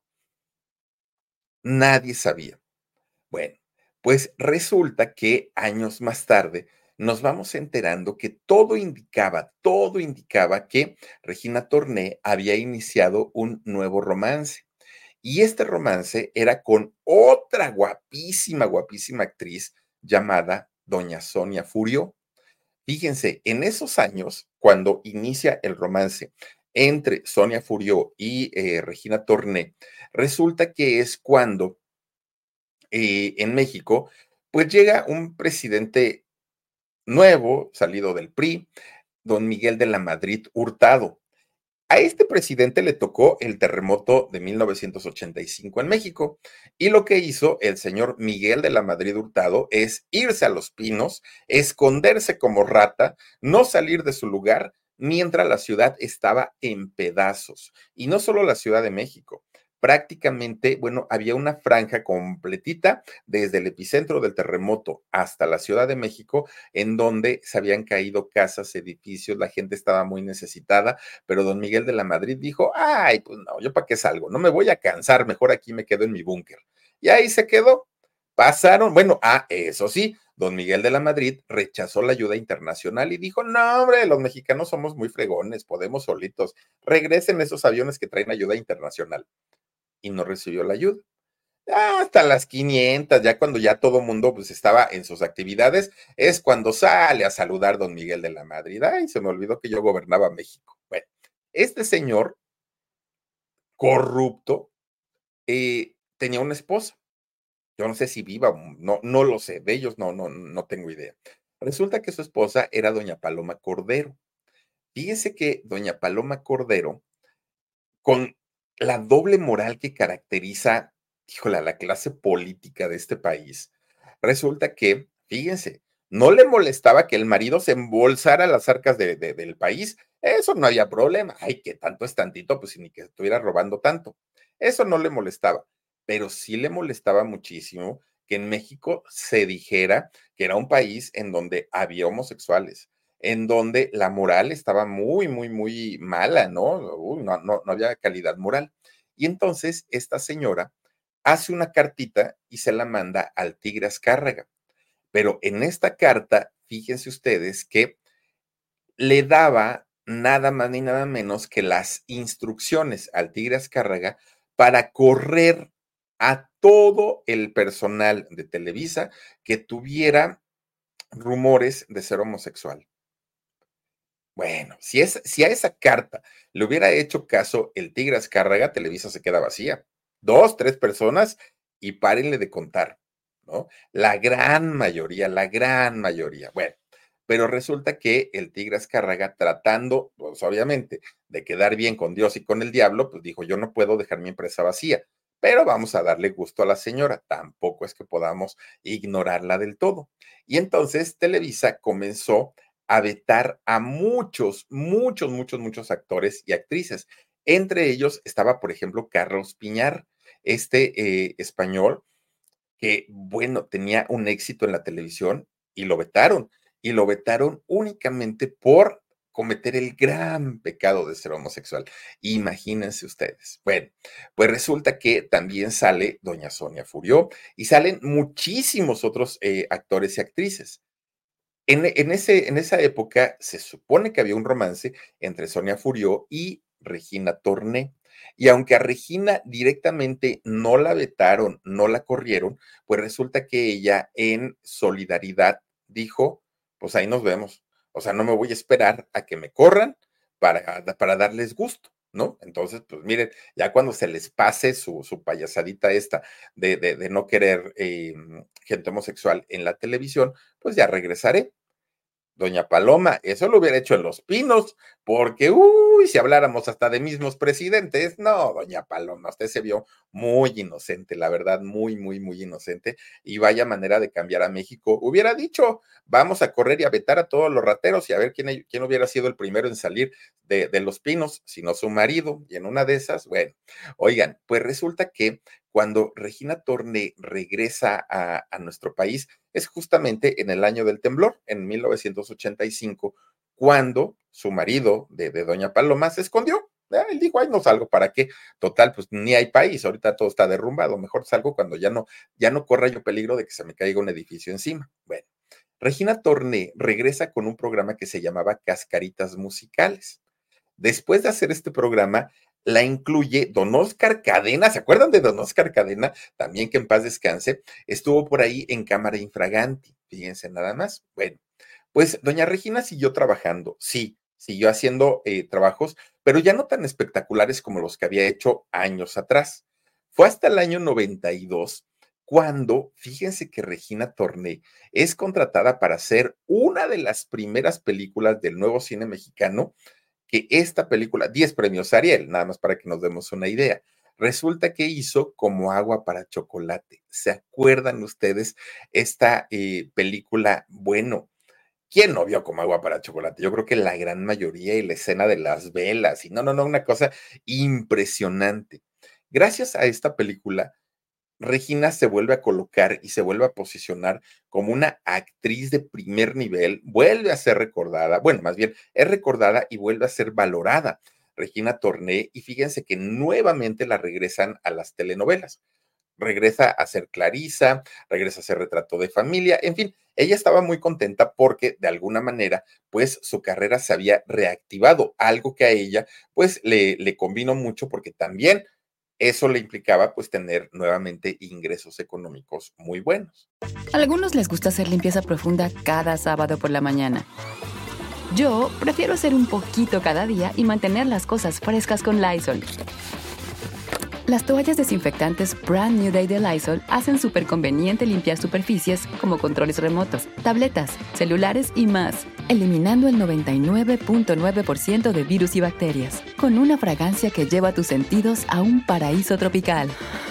Nadie sabía. Bueno, pues resulta que años más tarde nos vamos enterando que todo indicaba, todo indicaba que Regina Torné había iniciado un nuevo romance. Y este romance era con otra guapísima, guapísima actriz llamada doña Sonia Furió. Fíjense, en esos años, cuando inicia el romance entre Sonia Furió y eh, Regina Torné, resulta que es cuando eh, en México, pues llega un presidente nuevo, salido del P R I, don Miguel de la Madrid Hurtado. A este presidente le tocó el terremoto de mil novecientos ochenta y cinco en México y lo que hizo el señor Miguel de la Madrid Hurtado es irse a Los Pinos, esconderse como rata, no salir de su lugar mientras la ciudad estaba en pedazos. Y no solo la Ciudad de México. Prácticamente, bueno, había una franja completita desde el epicentro del terremoto hasta la Ciudad de México, en donde se habían caído casas, edificios, la gente estaba muy necesitada, pero don Miguel de la Madrid dijo, ay, pues no, yo para qué salgo, no me voy a cansar, mejor aquí me quedo en mi búnker. Y ahí se quedó. Pasaron, bueno, ah, eso sí, don Miguel de la Madrid rechazó la ayuda internacional y dijo, no, hombre, los mexicanos somos muy fregones, podemos solitos, regresen esos aviones que traen ayuda internacional. Y no recibió la ayuda. Hasta las quinientas, ya cuando ya todo mundo pues estaba en sus actividades, es cuando sale a saludar don Miguel de la Madrid. Ay, se me olvidó que yo gobernaba México. Bueno, este señor corrupto eh, tenía una esposa. Yo no sé si viva, no, no lo sé, de ellos no, no, no tengo idea. Resulta que su esposa era doña Paloma Cordero. Fíjese que doña Paloma Cordero, con la doble moral que caracteriza, híjole, a la clase política de este país, resulta que, fíjense, no le molestaba que el marido se embolsara las arcas de, de, del país. Eso no había problema. Ay, que tanto es tantito, pues ni que estuviera robando tanto. Eso no le molestaba, pero sí le molestaba muchísimo que en México se dijera que era un país en donde había homosexuales, en donde la moral estaba muy, muy, muy mala, ¿no? Uy, no, no, no había calidad moral. Y entonces esta señora hace una cartita y se la manda al Tigre Azcárraga. Pero en esta carta, fíjense ustedes que le daba nada más ni nada menos que las instrucciones al Tigre Azcárraga para correr a todo el personal de Televisa que tuviera rumores de ser homosexual. Bueno, si, es, si a esa carta le hubiera hecho caso el Tigre Azcárraga, Televisa se queda vacía. Dos, tres personas y párenle de contar, ¿no? La gran mayoría, la gran mayoría. Bueno, pero resulta que el Tigre Azcárraga, tratando, pues obviamente, de quedar bien con Dios y con el diablo, pues dijo, yo no puedo dejar mi empresa vacía, pero vamos a darle gusto a la señora. Tampoco es que podamos ignorarla del todo. Y entonces Televisa comenzó a vetar a muchos, muchos, muchos, muchos actores y actrices. Entre ellos estaba, por ejemplo, Carlos Piñar, este eh, español que, bueno, tenía un éxito en la televisión y lo vetaron. Y lo vetaron únicamente por cometer el gran pecado de ser homosexual. Imagínense ustedes. Bueno, pues resulta que también sale doña Sonia Furió y salen muchísimos otros eh, actores y actrices. En, en, ese, en esa época se supone que había un romance entre Sonia Furió y Regina Torné. Y aunque a Regina directamente no la vetaron, no la corrieron, pues resulta que ella en solidaridad dijo, pues ahí nos vemos. O sea, no me voy a esperar a que me corran para, para darles gusto, ¿no? Entonces, pues miren, ya cuando se les pase su, su payasadita esta de, de, de no querer eh, gente homosexual en la televisión, pues ya regresaré. Doña Paloma, eso lo hubiera hecho en Los Pinos, porque, uy, si habláramos hasta de mismos presidentes, no, doña Paloma, usted se vio muy inocente, la verdad, muy, muy, muy inocente, y vaya manera de cambiar a México. Hubiera dicho, vamos a correr y a vetar a todos los rateros y a ver quién, quién hubiera sido el primero en salir de, de Los Pinos, si no su marido, y en una de esas, bueno, oigan, pues resulta que cuando Regina Torné regresa a, a nuestro país, es justamente en el año del temblor, en mil novecientos ochenta y cinco, cuando su marido de, de doña Paloma se escondió. ¿Eh? Él dijo, ay, no salgo, ¿para qué? Total, pues ni hay país, ahorita todo está derrumbado, mejor salgo cuando ya no, ya no corra yo peligro de que se me caiga un edificio encima. Bueno, Regina Torné regresa con un programa que se llamaba Cascaritas Musicales. Después de hacer este programa, la incluye don Oscar Cadena. ¿Se acuerdan de don Oscar Cadena? También que en paz descanse. Estuvo por ahí en Cámara Infraganti. Fíjense nada más. Bueno, pues doña Regina siguió trabajando. Sí, siguió haciendo eh, trabajos, pero ya no tan espectaculares como los que había hecho años atrás. Fue hasta el año noventa y dos cuando, fíjense que Regina Torné es contratada para hacer una de las primeras películas del nuevo cine mexicano, que esta película, diez premios Ariel, nada más para que nos demos una idea. Resulta que hizo Como agua para chocolate. ¿Se acuerdan ustedes esta eh, película? Bueno, ¿quién no vio Como agua para chocolate? Yo creo que la gran mayoría, y la escena de las velas, y no, no, no, una cosa impresionante. Gracias a esta película, Regina se vuelve a colocar y se vuelve a posicionar como una actriz de primer nivel, vuelve a ser recordada, bueno, más bien es recordada y vuelve a ser valorada, Regina Torné, y fíjense que nuevamente la regresan a las telenovelas. Regresa a ser Clarisa, regresa a ser Retrato de Familia, en fin, ella estaba muy contenta porque de alguna manera, pues su carrera se había reactivado, algo que a ella, pues le, le convino mucho porque también eso le implicaba pues tener nuevamente ingresos económicos muy buenos. A algunos les gusta hacer limpieza profunda cada sábado por la mañana. Yo prefiero hacer un poquito cada día y mantener las cosas frescas con Lysol. Las toallas desinfectantes Brand New Day de Lysol hacen súper conveniente limpiar superficies como controles remotos, tabletas, celulares y más, eliminando el noventa y nueve punto nueve por ciento de virus y bacterias, con una fragancia que lleva tus sentidos a un paraíso tropical.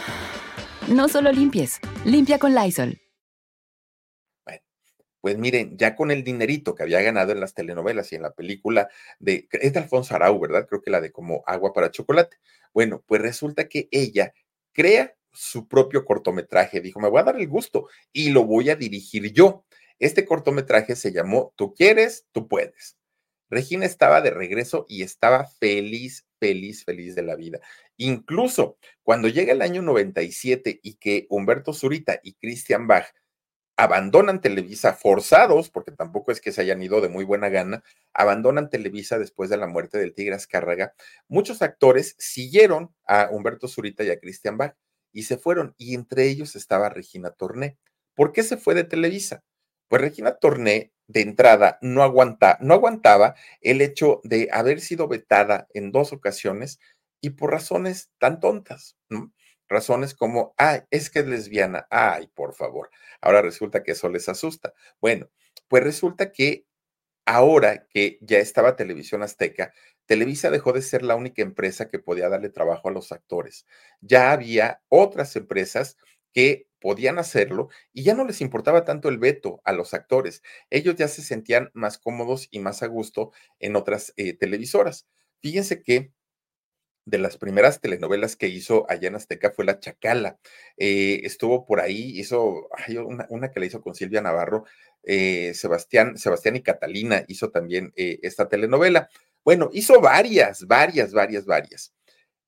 No solo limpies, limpia con Lysol. Bueno, pues miren, ya con el dinerito que había ganado en las telenovelas y en la película de, es de Alfonso Arau, ¿verdad? Creo que la de Como agua para chocolate. Bueno, pues resulta que ella crea su propio cortometraje. Dijo, me voy a dar el gusto y lo voy a dirigir yo. Este cortometraje se llamó Tú quieres, tú puedes. Regina estaba de regreso y estaba feliz, feliz, feliz de la vida. Incluso cuando llega el año noventa y siete y que Humberto Zurita y Christian Bach abandonan Televisa forzados, porque tampoco es que se hayan ido de muy buena gana, abandonan Televisa después de la muerte del Tigre Azcárraga, muchos actores siguieron a Humberto Zurita y a Christian Bach y se fueron, y entre ellos estaba Regina Torné. ¿Por qué se fue de Televisa? Pues Regina Torné, de entrada, no, aguanta, no aguantaba el hecho de haber sido vetada en dos ocasiones y por razones tan tontas, ¿no? Razones como, ay, es que es lesbiana, ay, por favor. Ahora resulta que eso les asusta. Bueno, pues resulta que ahora que ya estaba Televisión Azteca, Televisa dejó de ser la única empresa que podía darle trabajo a los actores. Ya había otras empresas que podían hacerlo y ya no les importaba tanto el veto a los actores. Ellos ya se sentían más cómodos y más a gusto en otras eh, televisoras. Fíjense que de las primeras telenovelas que hizo allá en Azteca fue La Chacala. Eh, estuvo por ahí, hizo ay, una, una que la hizo con Silvia Navarro, eh, Sebastián, Sebastián y Catalina hizo también eh, esta telenovela. Bueno, hizo varias, varias, varias, varias.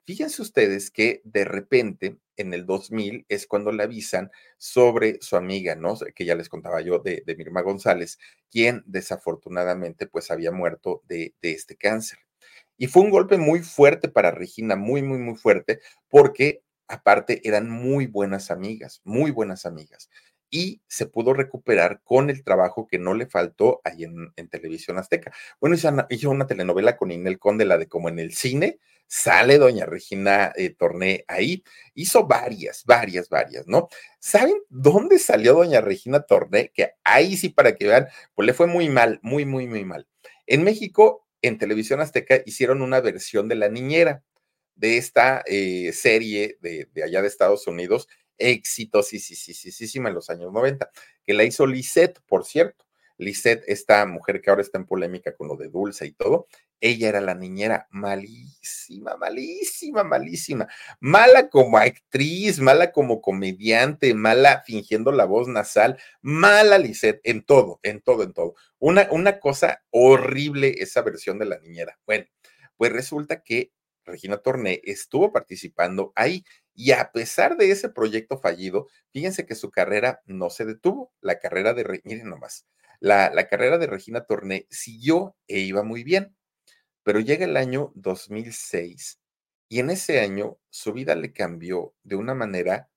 Fíjense ustedes que de repente en el dos mil es cuando le avisan sobre su amiga, ¿no? Que ya les contaba yo de, de Mirma González, quien desafortunadamente pues había muerto de, de este cáncer. Y fue un golpe muy fuerte para Regina, muy, muy, muy fuerte, porque aparte eran muy buenas amigas, muy buenas amigas. Y se pudo recuperar con el trabajo que no le faltó ahí en, en Televisión Azteca. Bueno, hizo una, hizo una telenovela con Inel Conde, la de Como en el Cine, sale doña Regina eh, Torné ahí, hizo varias, varias, varias, ¿no? ¿Saben dónde salió doña Regina Torné? Que ahí sí, para que vean, pues le fue muy mal, muy, muy, muy mal. En México, en Televisión Azteca, hicieron una versión de La Niñera, de esta eh, serie de, de allá de Estados Unidos, exitosísima en los años noventa, que la hizo Lisette, por cierto. Lisette, esta mujer que ahora está en polémica con lo de Dulce y todo, ella era la niñera, malísima, malísima, malísima, mala como actriz, mala como comediante, mala fingiendo la voz nasal, mala Lisette, en todo, en todo, en todo. Una, una cosa horrible esa versión de la niñera. Bueno, pues resulta que Regina Torné estuvo participando ahí y a pesar de ese proyecto fallido, fíjense que su carrera no se detuvo, la carrera de, miren nomás, la, la carrera de Regina Torné siguió e iba muy bien, pero llega el año dos mil seis y en ese año su vida le cambió de una manera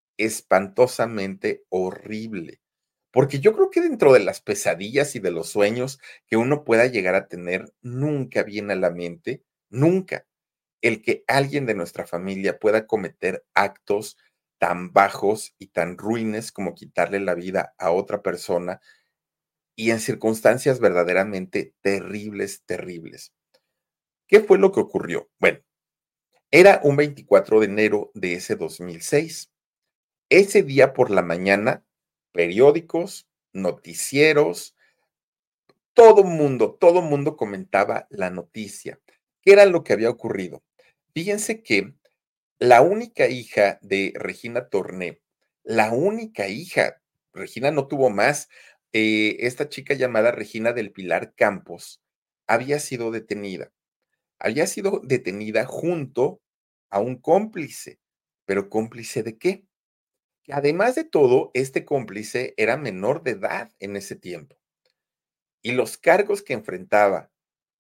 espantosamente horrible. Porque yo creo que dentro de las pesadillas y de los sueños que uno pueda llegar a tener, nunca viene a la mente, nunca, el que alguien de nuestra familia pueda cometer actos tan bajos y tan ruines como quitarle la vida a otra persona y en circunstancias verdaderamente terribles, terribles. ¿Qué fue lo que ocurrió? Bueno, era un veinticuatro de enero de ese dos mil seis. Ese día por la mañana, periódicos, noticieros, todo mundo, todo mundo comentaba la noticia. ¿Qué era lo que había ocurrido? Fíjense que la única hija de Regina Torné, la única hija, Regina no tuvo más, eh, esta chica llamada Regina del Pilar Campos había sido detenida. Había sido detenida junto a un cómplice. ¿Pero cómplice de qué? Que además de todo, este cómplice era menor de edad en ese tiempo. Y los cargos que enfrentaba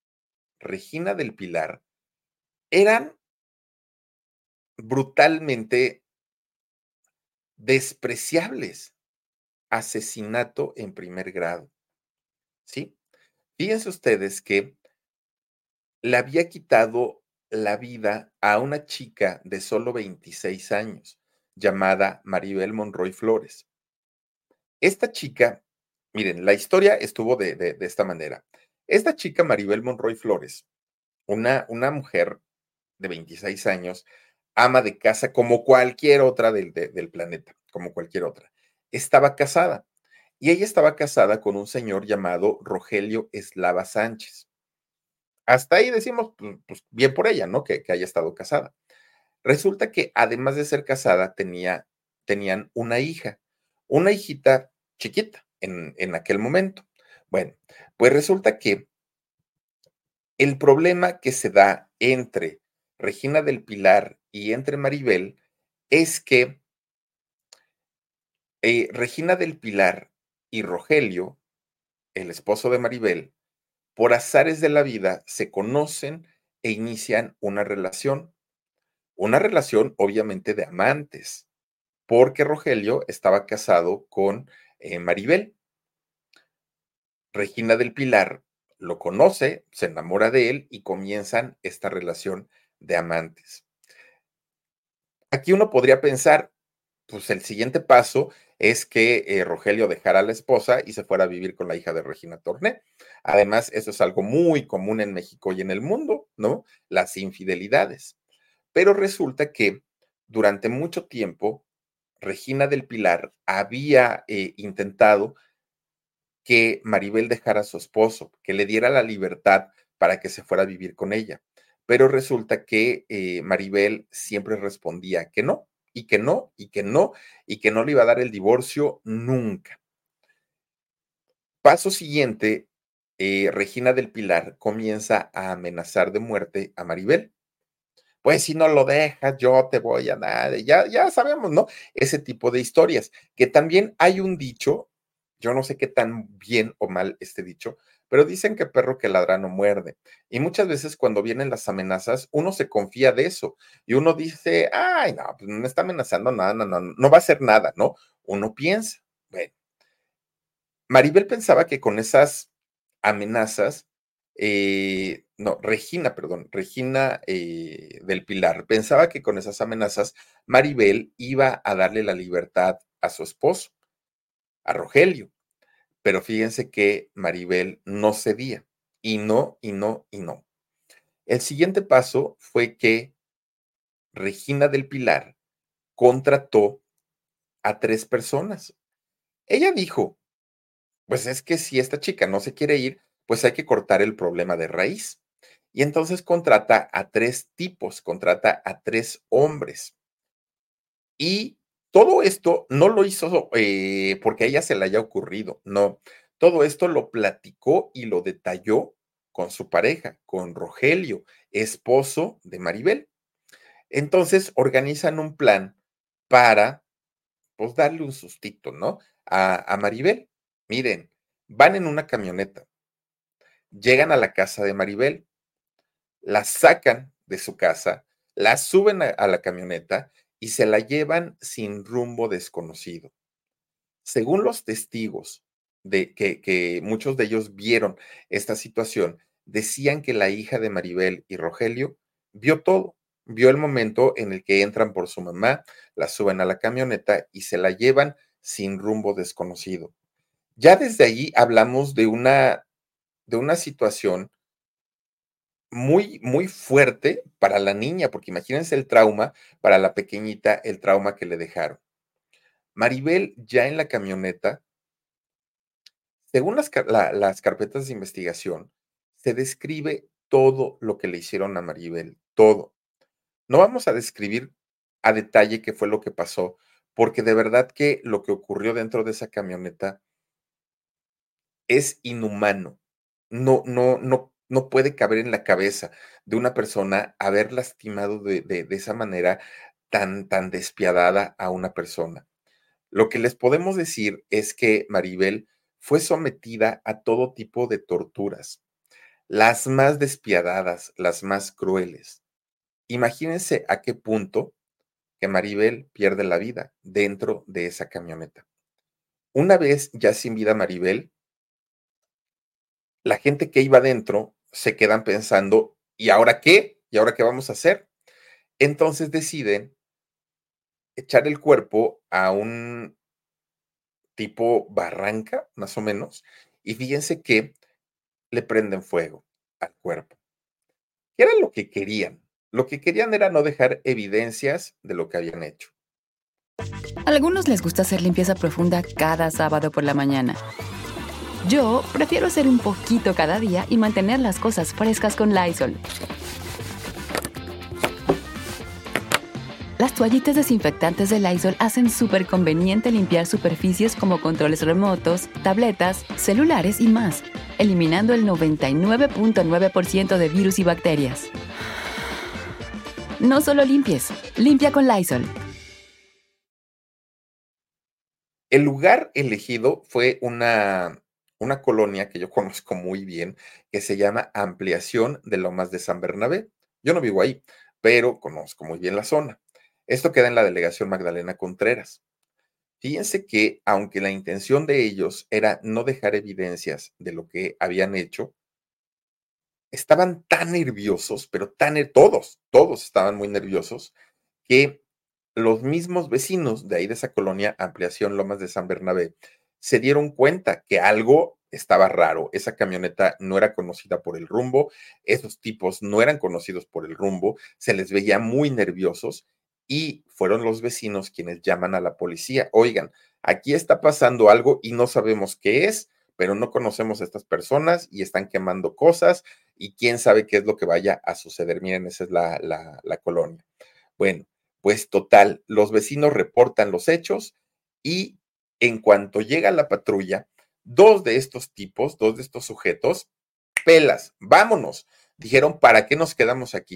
Regina del Pilar eran brutalmente despreciables. Asesinato en primer grado, ¿sí? Fíjense ustedes que le había quitado la vida a una chica de solo veintiséis años, llamada Maribel Monroy Flores. Esta chica, miren, la historia estuvo de, de, de esta manera. Esta chica, Maribel Monroy Flores, una, una mujer de veintiséis años, ama de casa como cualquier otra del, de, del planeta, como cualquier otra. Estaba casada y ella estaba casada con un señor llamado Rogelio Eslava Sánchez. Hasta ahí decimos, pues, pues bien por ella, ¿no? Que, que haya estado casada. Resulta que además de ser casada, tenía, tenían una hija, una hijita chiquita en, en aquel momento. Bueno, pues resulta que el problema que se da entre Regina del Pilar y entre Maribel es que eh, Regina del Pilar y Rogelio, el esposo de Maribel, por azares de la vida se conocen e inician una relación, una relación obviamente de amantes, porque Rogelio estaba casado con eh, Maribel. Regina del Pilar lo conoce, se enamora de él y comienzan esta relación de amantes. Aquí uno podría pensar, pues el siguiente paso es que eh, Rogelio dejara a la esposa y se fuera a vivir con la hija de Regina Torné. Además, eso es algo muy común en México y en el mundo, ¿no? Las infidelidades. Pero resulta que durante mucho tiempo, Regina del Pilar había eh, intentado que Maribel dejara a su esposo, que le diera la libertad para que se fuera a vivir con ella. Pero resulta que eh, Maribel siempre respondía que no, y que no, y que no, y que no le iba a dar el divorcio nunca. Paso siguiente, eh, Regina del Pilar comienza a amenazar de muerte a Maribel. pues si no lo dejas, yo te voy a dar, ya, ya sabemos, ¿no? Ese tipo de historias, que también hay un dicho, yo no sé qué tan bien o mal este dicho, pero dicen que perro que ladra no muerde. Y muchas veces cuando vienen las amenazas, uno se confía de eso y uno dice, ay, no, pues no me está amenazando nada, no, no, no va a hacer nada, ¿no? Uno piensa. Bueno, Maribel pensaba que con esas amenazas, eh, no, Regina, perdón, Regina eh, del Pilar, pensaba que con esas amenazas Maribel iba a darle la libertad a su esposo, a Rogelio. Pero fíjense que Maribel no cedía, y no, y no, y no. El siguiente paso fue que Regina del Pilar contrató a tres personas. Ella dijo, pues es que si esta chica no se quiere ir, pues hay que cortar el problema de raíz. Y entonces contrata a tres tipos, contrata a tres hombres. Y todo esto no lo hizo eh, porque a ella se le haya ocurrido, no. Todo esto lo platicó y lo detalló con su pareja, con Rogelio, esposo de Maribel. Entonces organizan un plan para, pues, darle un sustito, ¿no? A, a Maribel. Miren, van en una camioneta, llegan a la casa de Maribel, la sacan de su casa, la suben a, a la camioneta y se la llevan sin rumbo desconocido. Según los testigos de que, que muchos de ellos vieron esta situación, decían que la hija de Maribel y Rogelio vio todo, vio el momento en el que entran por su mamá, la suben a la camioneta y se la llevan sin rumbo desconocido. Ya desde allí hablamos de una, de una situación muy, muy fuerte para la niña, porque imagínense el trauma para la pequeñita, el trauma que le dejaron. Maribel ya en la camioneta, según las, car- la- las carpetas de investigación, se describe todo lo que le hicieron a Maribel, todo. No vamos a describir a detalle qué fue lo que pasó, porque de verdad que lo que ocurrió dentro de esa camioneta es inhumano. No, no, no, no puede caber en la cabeza de una persona haber lastimado de, de, de esa manera tan, tan despiadada a una persona. Lo que les podemos decir es que Maribel fue sometida a todo tipo de torturas, las más despiadadas, las más crueles. Imagínense a qué punto que Maribel pierde la vida dentro de esa camioneta. Una vez ya sin vida Maribel, la gente que iba dentro se quedan pensando, ¿y ahora qué? ¿Y ahora qué vamos a hacer? Entonces deciden echar el cuerpo a un tipo barranca, más o menos, y fíjense que le prenden fuego al cuerpo. ¿Qué era lo que querían? Lo que querían era no dejar evidencias de lo que habían hecho. A algunos les gusta hacer limpieza profunda cada sábado por la mañana. Yo prefiero hacer un poquito cada día y mantener las cosas frescas con Lysol. Las toallitas desinfectantes de Lysol hacen súper conveniente limpiar superficies como controles remotos, tabletas, celulares y más, eliminando el noventa y nueve punto nueve por ciento de virus y bacterias. No solo limpies, limpia con Lysol. El lugar elegido fue una, una colonia que yo conozco muy bien, que se llama Ampliación de Lomas de San Bernabé. Yo no vivo ahí, pero conozco muy bien la zona. Esto queda en la delegación Magdalena Contreras. Fíjense que, aunque la intención de ellos era no dejar evidencias de lo que habían hecho, estaban tan nerviosos, pero tan, ner- todos, todos estaban muy nerviosos, que los mismos vecinos de ahí de esa colonia, Ampliación Lomas de San Bernabé, se dieron cuenta que algo estaba raro. Esa camioneta no era conocida por el rumbo, esos tipos no eran conocidos por el rumbo, se les veía muy nerviosos y fueron los vecinos quienes llaman a la policía. Oigan, aquí está pasando algo y no sabemos qué es, pero no conocemos a estas personas y están quemando cosas y quién sabe qué es lo que vaya a suceder. Miren, esa es la, la, la colonia. Bueno, pues total, los vecinos reportan los hechos y en cuanto llega la patrulla, dos de estos tipos, dos de estos sujetos, pelas, vámonos. Dijeron, ¿para qué nos quedamos aquí?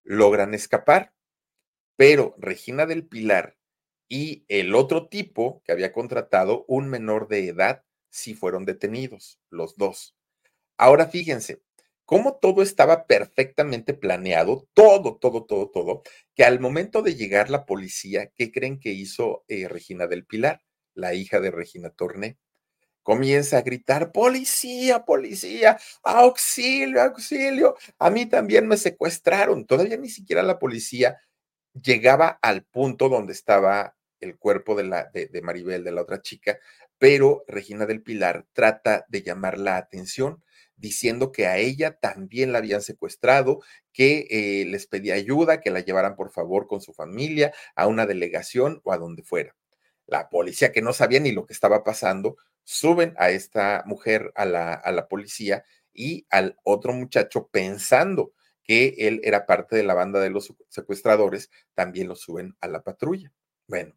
logran escapar, pero Regina del Pilar y el otro tipo que había contratado, un menor de edad, sí fueron detenidos, los dos. Ahora fíjense, cómo todo estaba perfectamente planeado, todo, todo, todo, todo, que al momento de llegar la policía, ¿qué creen que hizo eh, Regina del Pilar, la hija de Regina Torné? Comienza a gritar, policía, policía, auxilio, auxilio, a mí también me secuestraron. Todavía ni siquiera la policía llegaba al punto donde estaba el cuerpo de, la, de, de Maribel, de la otra chica, pero Regina del Pilar trata de llamar la atención diciendo que a ella también la habían secuestrado, que eh, les pedía ayuda, que la llevaran por favor con su familia a una delegación o a donde fuera. La policía, que no sabía ni lo que estaba pasando, suben a esta mujer a la, a la policía y al otro muchacho pensando que él era parte de la banda de los secuestradores, también lo suben a la patrulla. Bueno,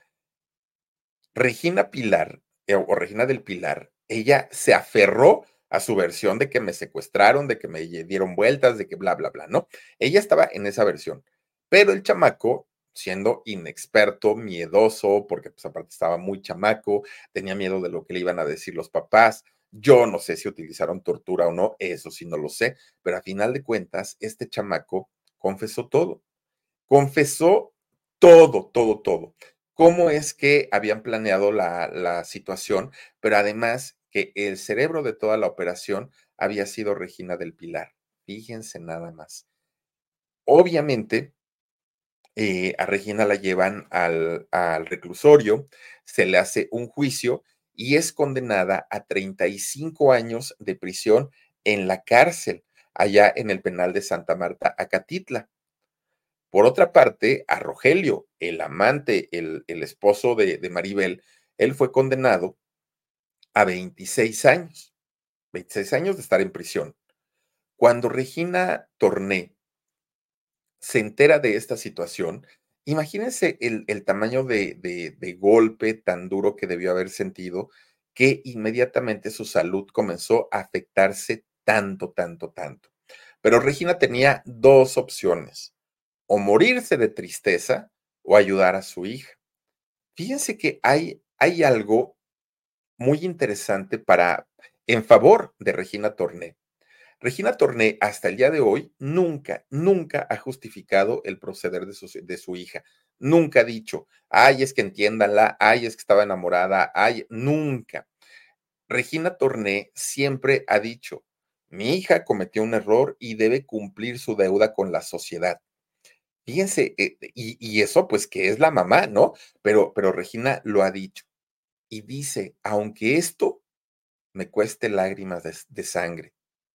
Regina Pilar, eh, o Regina del Pilar, ella se aferró a su versión de que me secuestraron, de que me dieron vueltas, de que bla, bla, bla, ¿no? Ella estaba en esa versión, pero el chamaco, siendo inexperto, miedoso, porque pues aparte estaba muy chamaco, tenía miedo de lo que le iban a decir los papás. Yo no sé si utilizaron tortura o no, eso sí no lo sé, pero a final de cuentas, este chamaco confesó todo, confesó todo, todo, todo. Cómo es que habían planeado la, la situación, pero además que el cerebro de toda la operación había sido Regina del Pilar. Fíjense nada más. Obviamente, eh, a Regina la llevan al, al reclusorio, se le hace un juicio y es condenada a treinta y cinco años de prisión en la cárcel, allá en el penal de Santa Marta, Acatitla. Por otra parte, a Rogelio, el amante, el, el esposo de, de Maribel, él fue condenado a veintiséis años, veintiséis años de estar en prisión. Cuando Regina Torné se entera de esta situación, imagínense el, el tamaño de, de, de golpe tan duro que debió haber sentido, que inmediatamente su salud comenzó a afectarse tanto, tanto, tanto. Pero Regina tenía dos opciones: o morirse de tristeza o ayudar a su hija. Fíjense que hay, hay algo muy interesante para, en favor de Regina Torné. Regina Torné hasta el día de hoy nunca, nunca ha justificado el proceder de su, de su hija. Nunca ha dicho, ay, es que entiéndanla, ay, es que estaba enamorada, ay, nunca. Regina Torné siempre ha dicho, mi hija cometió un error y debe cumplir su deuda con la sociedad. Fíjense, eh, y, y eso pues que es la mamá, ¿no? Pero, pero Regina lo ha dicho y dice, aunque esto me cueste lágrimas de, de sangre,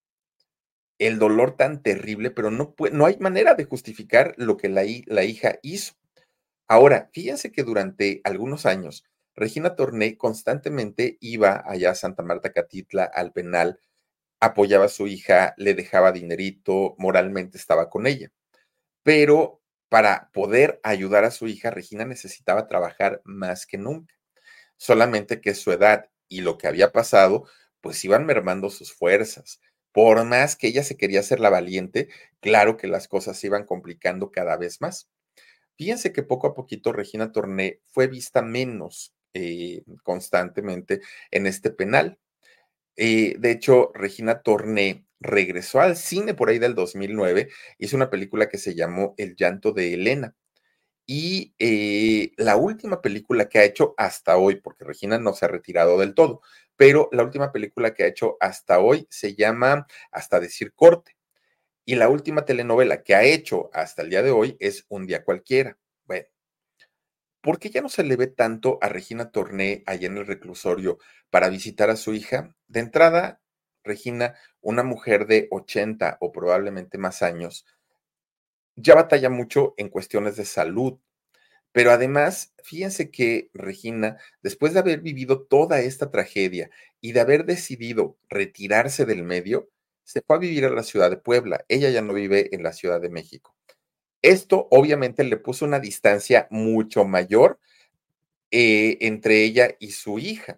el dolor tan terrible, pero no, puede, no hay manera de justificar lo que la, la hija hizo. Ahora, fíjense que durante algunos años, Regina Torné constantemente iba allá a Santa Marta Catitla, al penal, apoyaba a su hija, le dejaba dinerito, moralmente estaba con ella. Pero para poder ayudar a su hija, Regina necesitaba trabajar más que nunca. Solamente que su edad y lo que había pasado, pues iban mermando sus fuerzas. Por más que ella se quería hacer la valiente, claro que las cosas se iban complicando cada vez más. Fíjense que poco a poquito Regina Torné fue vista menos eh, constantemente en este penal. Eh, de hecho, Regina Torné regresó al cine por ahí del dos mil nueve, hizo una película que se llamó El llanto de Elena. Y eh, la última película que ha hecho hasta hoy, porque Regina no se ha retirado del todo, pero la última película que ha hecho hasta hoy se llama Hasta decir corte. Y la última telenovela que ha hecho hasta el día de hoy es Un día cualquiera. Bueno, ¿por qué ya no se le ve tanto a Regina Torné allá en el reclusorio para visitar a su hija? De entrada, Regina, una mujer de ochenta o probablemente más años, ya batalla mucho en cuestiones de salud. Pero además, fíjense que Regina, después de haber vivido toda esta tragedia y de haber decidido retirarse del medio, se fue a vivir a la ciudad de Puebla. Ella ya no vive en la Ciudad de México. Esto obviamente le puso una distancia mucho mayor eh, entre ella y su hija,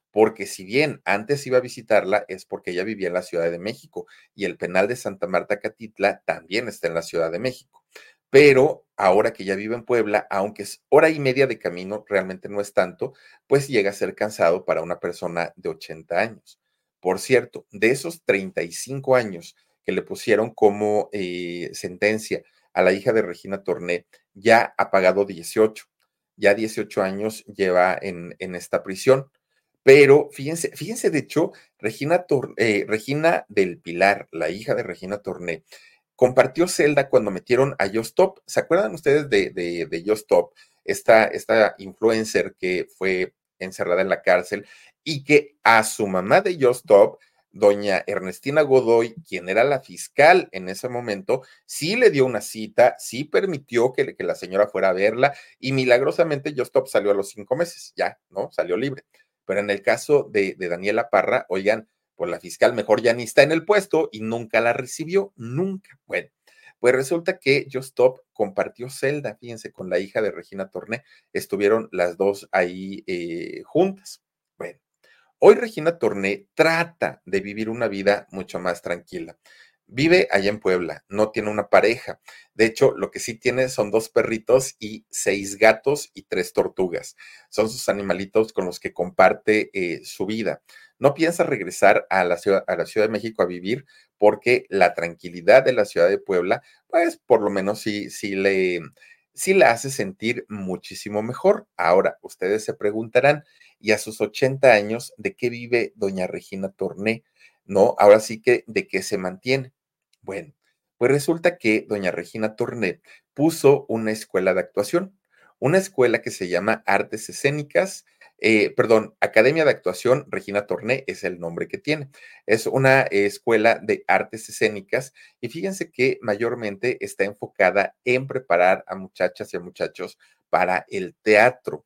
porque si bien antes iba a visitarla, es porque ella vivía en la Ciudad de México y el penal de Santa Marta Catitla también está en la Ciudad de México. Pero ahora que ya vive en Puebla, aunque es hora y media de camino, realmente no es tanto, pues llega a ser cansado para una persona de ochenta años. Por cierto, de esos treinta y cinco años que le pusieron como eh, sentencia a la hija de Regina Torné, ya ha pagado dieciocho. Ya dieciocho años lleva en, en esta prisión. Pero fíjense, fíjense, de hecho, Regina, Tor, eh, Regina del Pilar, la hija de Regina Torné, compartió celda cuando metieron a Yostop. ¿Se acuerdan ustedes de, de, de Yostop? Esta, esta influencer que fue encerrada en la cárcel y que a su mamá de Yostop, doña Ernestina Godoy, quien era la fiscal en ese momento, sí le dio una cita, sí permitió que, que la señora fuera a verla y milagrosamente Yostop salió a los cinco meses, ya, ¿no? Salió libre. Pero en el caso de, de Daniela Parra, oigan, pues la fiscal mejor ya ni está en el puesto y nunca la recibió, nunca. Bueno, pues resulta que Yostop compartió celda, fíjense, con la hija de Regina Torné, estuvieron las dos ahí eh, juntas. Bueno, hoy Regina Torné trata de vivir una vida mucho más tranquila. Vive allá en Puebla, no tiene una pareja. De hecho, lo que sí tiene son dos perritos y seis gatos y tres tortugas. Son sus animalitos con los que comparte eh, su vida. No piensa regresar a la, ciudad, a la Ciudad de México a vivir porque la tranquilidad de la ciudad de Puebla, pues por lo menos sí, sí le, sí la hace sentir muchísimo mejor. Ahora, ustedes se preguntarán, ¿y a sus ochenta años de qué vive doña Regina Torné? No, ahora sí que de qué se mantiene. Bueno, pues resulta que doña Regina Torné puso una escuela de actuación, una escuela que se llama Artes Escénicas, eh, perdón, Academia de Actuación Regina Torné es el nombre que tiene. Es una eh, escuela de artes escénicas y fíjense que mayormente está enfocada en preparar a muchachas y a muchachos para el teatro.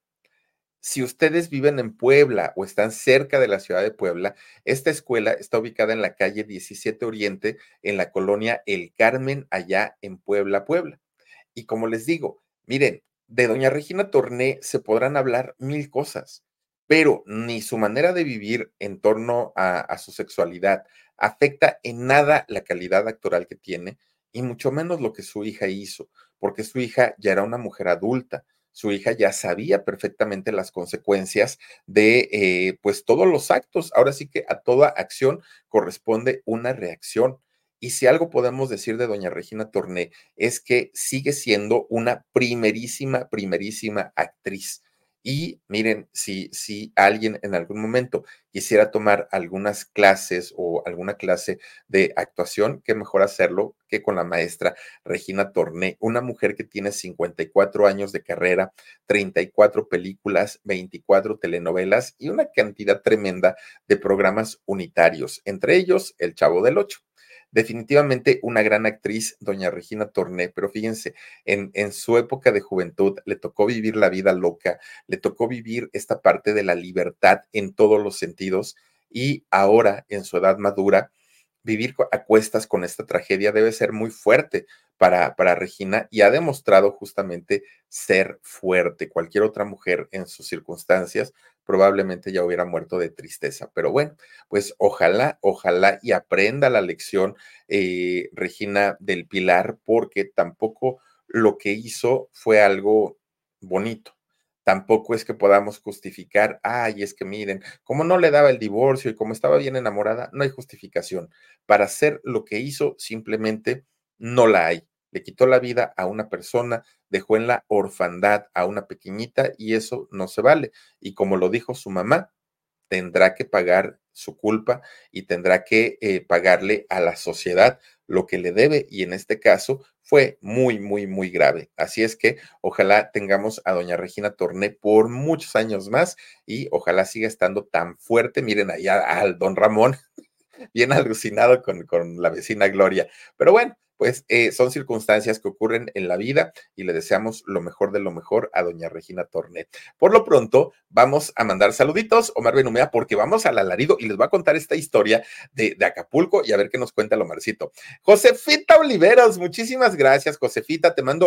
Si ustedes viven en Puebla o están cerca de la ciudad de Puebla, esta escuela está ubicada en la calle diecisiete Oriente, en la colonia El Carmen, allá en Puebla, Puebla. Y como les digo, miren, de doña Regina Torné se podrán hablar mil cosas, pero ni su manera de vivir en torno a, a su sexualidad afecta en nada la calidad actoral que tiene, y mucho menos lo que su hija hizo, porque su hija ya era una mujer adulta. Su hija ya sabía perfectamente las consecuencias de, eh, pues, todos los actos. Ahora sí que a toda acción corresponde una reacción. Y si algo podemos decir de doña Regina Torné es que sigue siendo una primerísima, primerísima actriz. Y miren, si, si alguien en algún momento quisiera tomar algunas clases o alguna clase de actuación, qué mejor hacerlo que con la maestra Regina Torné, una mujer que tiene cincuenta y cuatro años de carrera, treinta y cuatro películas, veinticuatro telenovelas y una cantidad tremenda de programas unitarios, entre ellos El Chavo del Ocho. Definitivamente una gran actriz, doña Regina Torné, pero fíjense, en, en su época de juventud le tocó vivir la vida loca, le tocó vivir esta parte de la libertad en todos los sentidos y ahora en su edad madura, vivir a cuestas con esta tragedia debe ser muy fuerte para, para Regina y ha demostrado justamente ser fuerte. Cualquier otra mujer en sus circunstancias probablemente ya hubiera muerto de tristeza. Pero bueno, pues ojalá, ojalá y aprenda la lección eh, Regina del Pilar, porque tampoco lo que hizo fue algo bonito. Tampoco es que podamos justificar, ay, es que miren, como no le daba el divorcio y como estaba bien enamorada, no hay justificación. Para hacer lo que hizo, simplemente no la hay. Le quitó la vida a una persona, dejó en la orfandad a una pequeñita y eso no se vale. Y como lo dijo su mamá, tendrá que pagar su culpa y tendrá que eh, pagarle a la sociedad lo que le debe, y en este caso fue muy, muy, muy grave. Así es que ojalá tengamos a doña Regina Torné por muchos años más y ojalá siga estando tan fuerte. Miren ahí al don Ramón, bien alucinado con, con la vecina Gloria. Pero bueno, pues eh, son circunstancias que ocurren en la vida y le deseamos lo mejor de lo mejor a doña Regina Torné. Por lo pronto, vamos a mandar saluditos, Omar Benumea, porque vamos al alarido y les voy a contar esta historia de, de Acapulco y a ver qué nos cuenta el Omarcito. Josefita Oliveros, muchísimas gracias, Josefita, te mando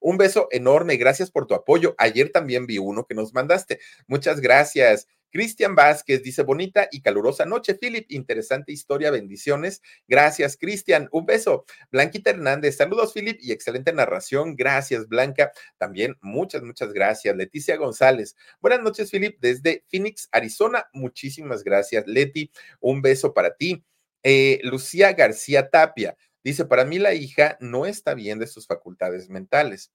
Un beso enorme, gracias por tu apoyo. Ayer también vi uno que nos mandaste. Muchas gracias. Cristian Vázquez dice, bonita y calurosa noche, Philip, interesante historia, bendiciones. Gracias, Cristian, un beso. Blanquita Hernández, saludos, Philip, y excelente narración. Gracias, Blanca. También muchas, muchas gracias. Leticia González, buenas noches, Philip, desde Phoenix, Arizona. Muchísimas gracias, Leti, un beso para ti. Eh, Lucía García Tapia dice, para mí la hija no está bien de sus facultades mentales.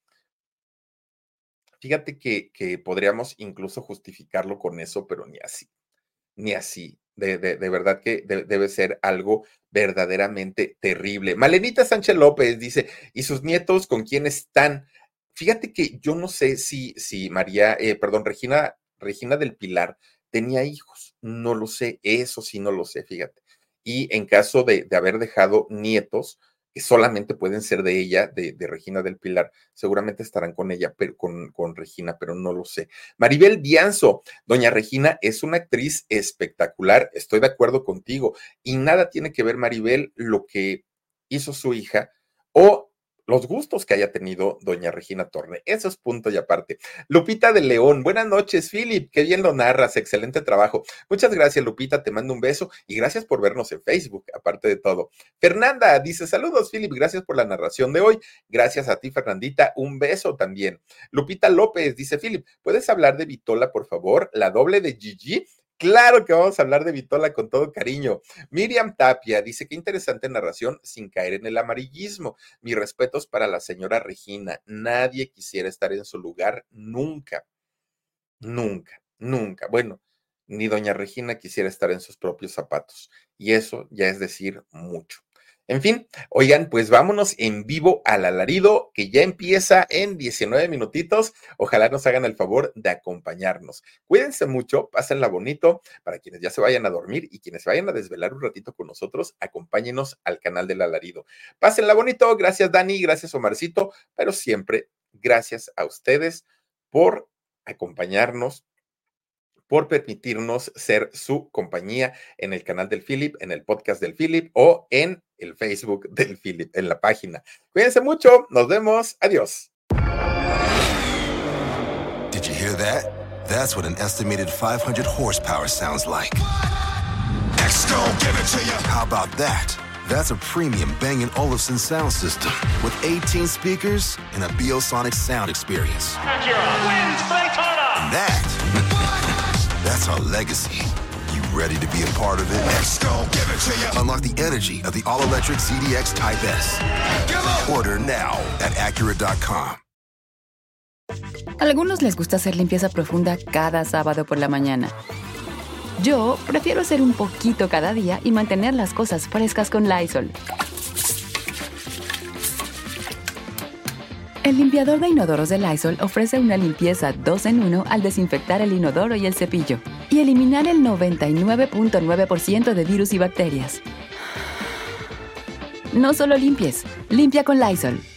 Fíjate que, que podríamos incluso justificarlo con eso, pero ni así, ni así. De, de, de verdad que de, debe ser algo verdaderamente terrible. Malenita Sánchez López dice, ¿y sus nietos con quién están? Fíjate que yo no sé si, si María, eh, perdón, Regina, Regina del Pilar tenía hijos. No lo sé, eso sí no lo sé, fíjate. Y en caso de, de haber dejado nietos, que solamente pueden ser de ella, de, de Regina del Pilar, seguramente estarán con ella, pero con, con Regina, pero no lo sé. Maribel Bianzo, doña Regina es una actriz espectacular, estoy de acuerdo contigo, y nada tiene que ver, Maribel, lo que hizo su hija o los gustos que haya tenido doña Regina Torne. Eso es punto y aparte. Lupita de León, buenas noches, Philip, qué bien lo narras, excelente trabajo. Muchas gracias, Lupita, te mando un beso y gracias por vernos en Facebook, aparte de todo. Fernanda dice, saludos, Philip, gracias por la narración de hoy. Gracias a ti, Fernandita, un beso también. Lupita López dice, Philip, ¿puedes hablar de Vitola, por favor? La doble de Gigi. Claro que vamos a hablar de Vitola con todo cariño. Miriam Tapia dice, qué interesante narración sin caer en el amarillismo. Mis respetos para la señora Regina. Nadie quisiera estar en su lugar nunca, nunca, nunca. Bueno, ni doña Regina quisiera estar en sus propios zapatos. Y eso ya es decir mucho. En fin, oigan, pues vámonos en vivo al alarido que ya empieza en diecinueve minutitos. Ojalá nos hagan el favor de acompañarnos. Cuídense mucho, pásenla bonito. Para quienes ya se vayan a dormir y quienes se vayan a desvelar un ratito con nosotros, acompáñenos al canal del alarido. Pásenla bonito, gracias Dani, gracias Omarcito, pero siempre gracias a ustedes por acompañarnos, por permitirnos ser su compañía en el canal del Philip, en el podcast del Philip o en el Facebook del Philip, en la página. Cuídense mucho, nos vemos, adiós. Did you hear that? That's what an estimated five hundred horsepower sounds like. X-Gon, give it to you. How about that? That's a premium Bang and Olufsen sound system with eighteen speakers and a Biosonic sound experience. Acura wins Daytona. And that, that's our legacy. You ready to be a part of it? X-Gon, give it to you. Unlock the energy of the all-electric Z D X Type S. Order now at Acura dot com. A algunos les gusta hacer limpieza profunda cada sábado por la mañana. Yo prefiero hacer un poquito cada día y mantener las cosas frescas con Lysol. El limpiador de inodoros de Lysol ofrece una limpieza dos en uno al desinfectar el inodoro y el cepillo y eliminar el noventa y nueve punto nueve por ciento de virus y bacterias. No solo limpies, limpia con Lysol.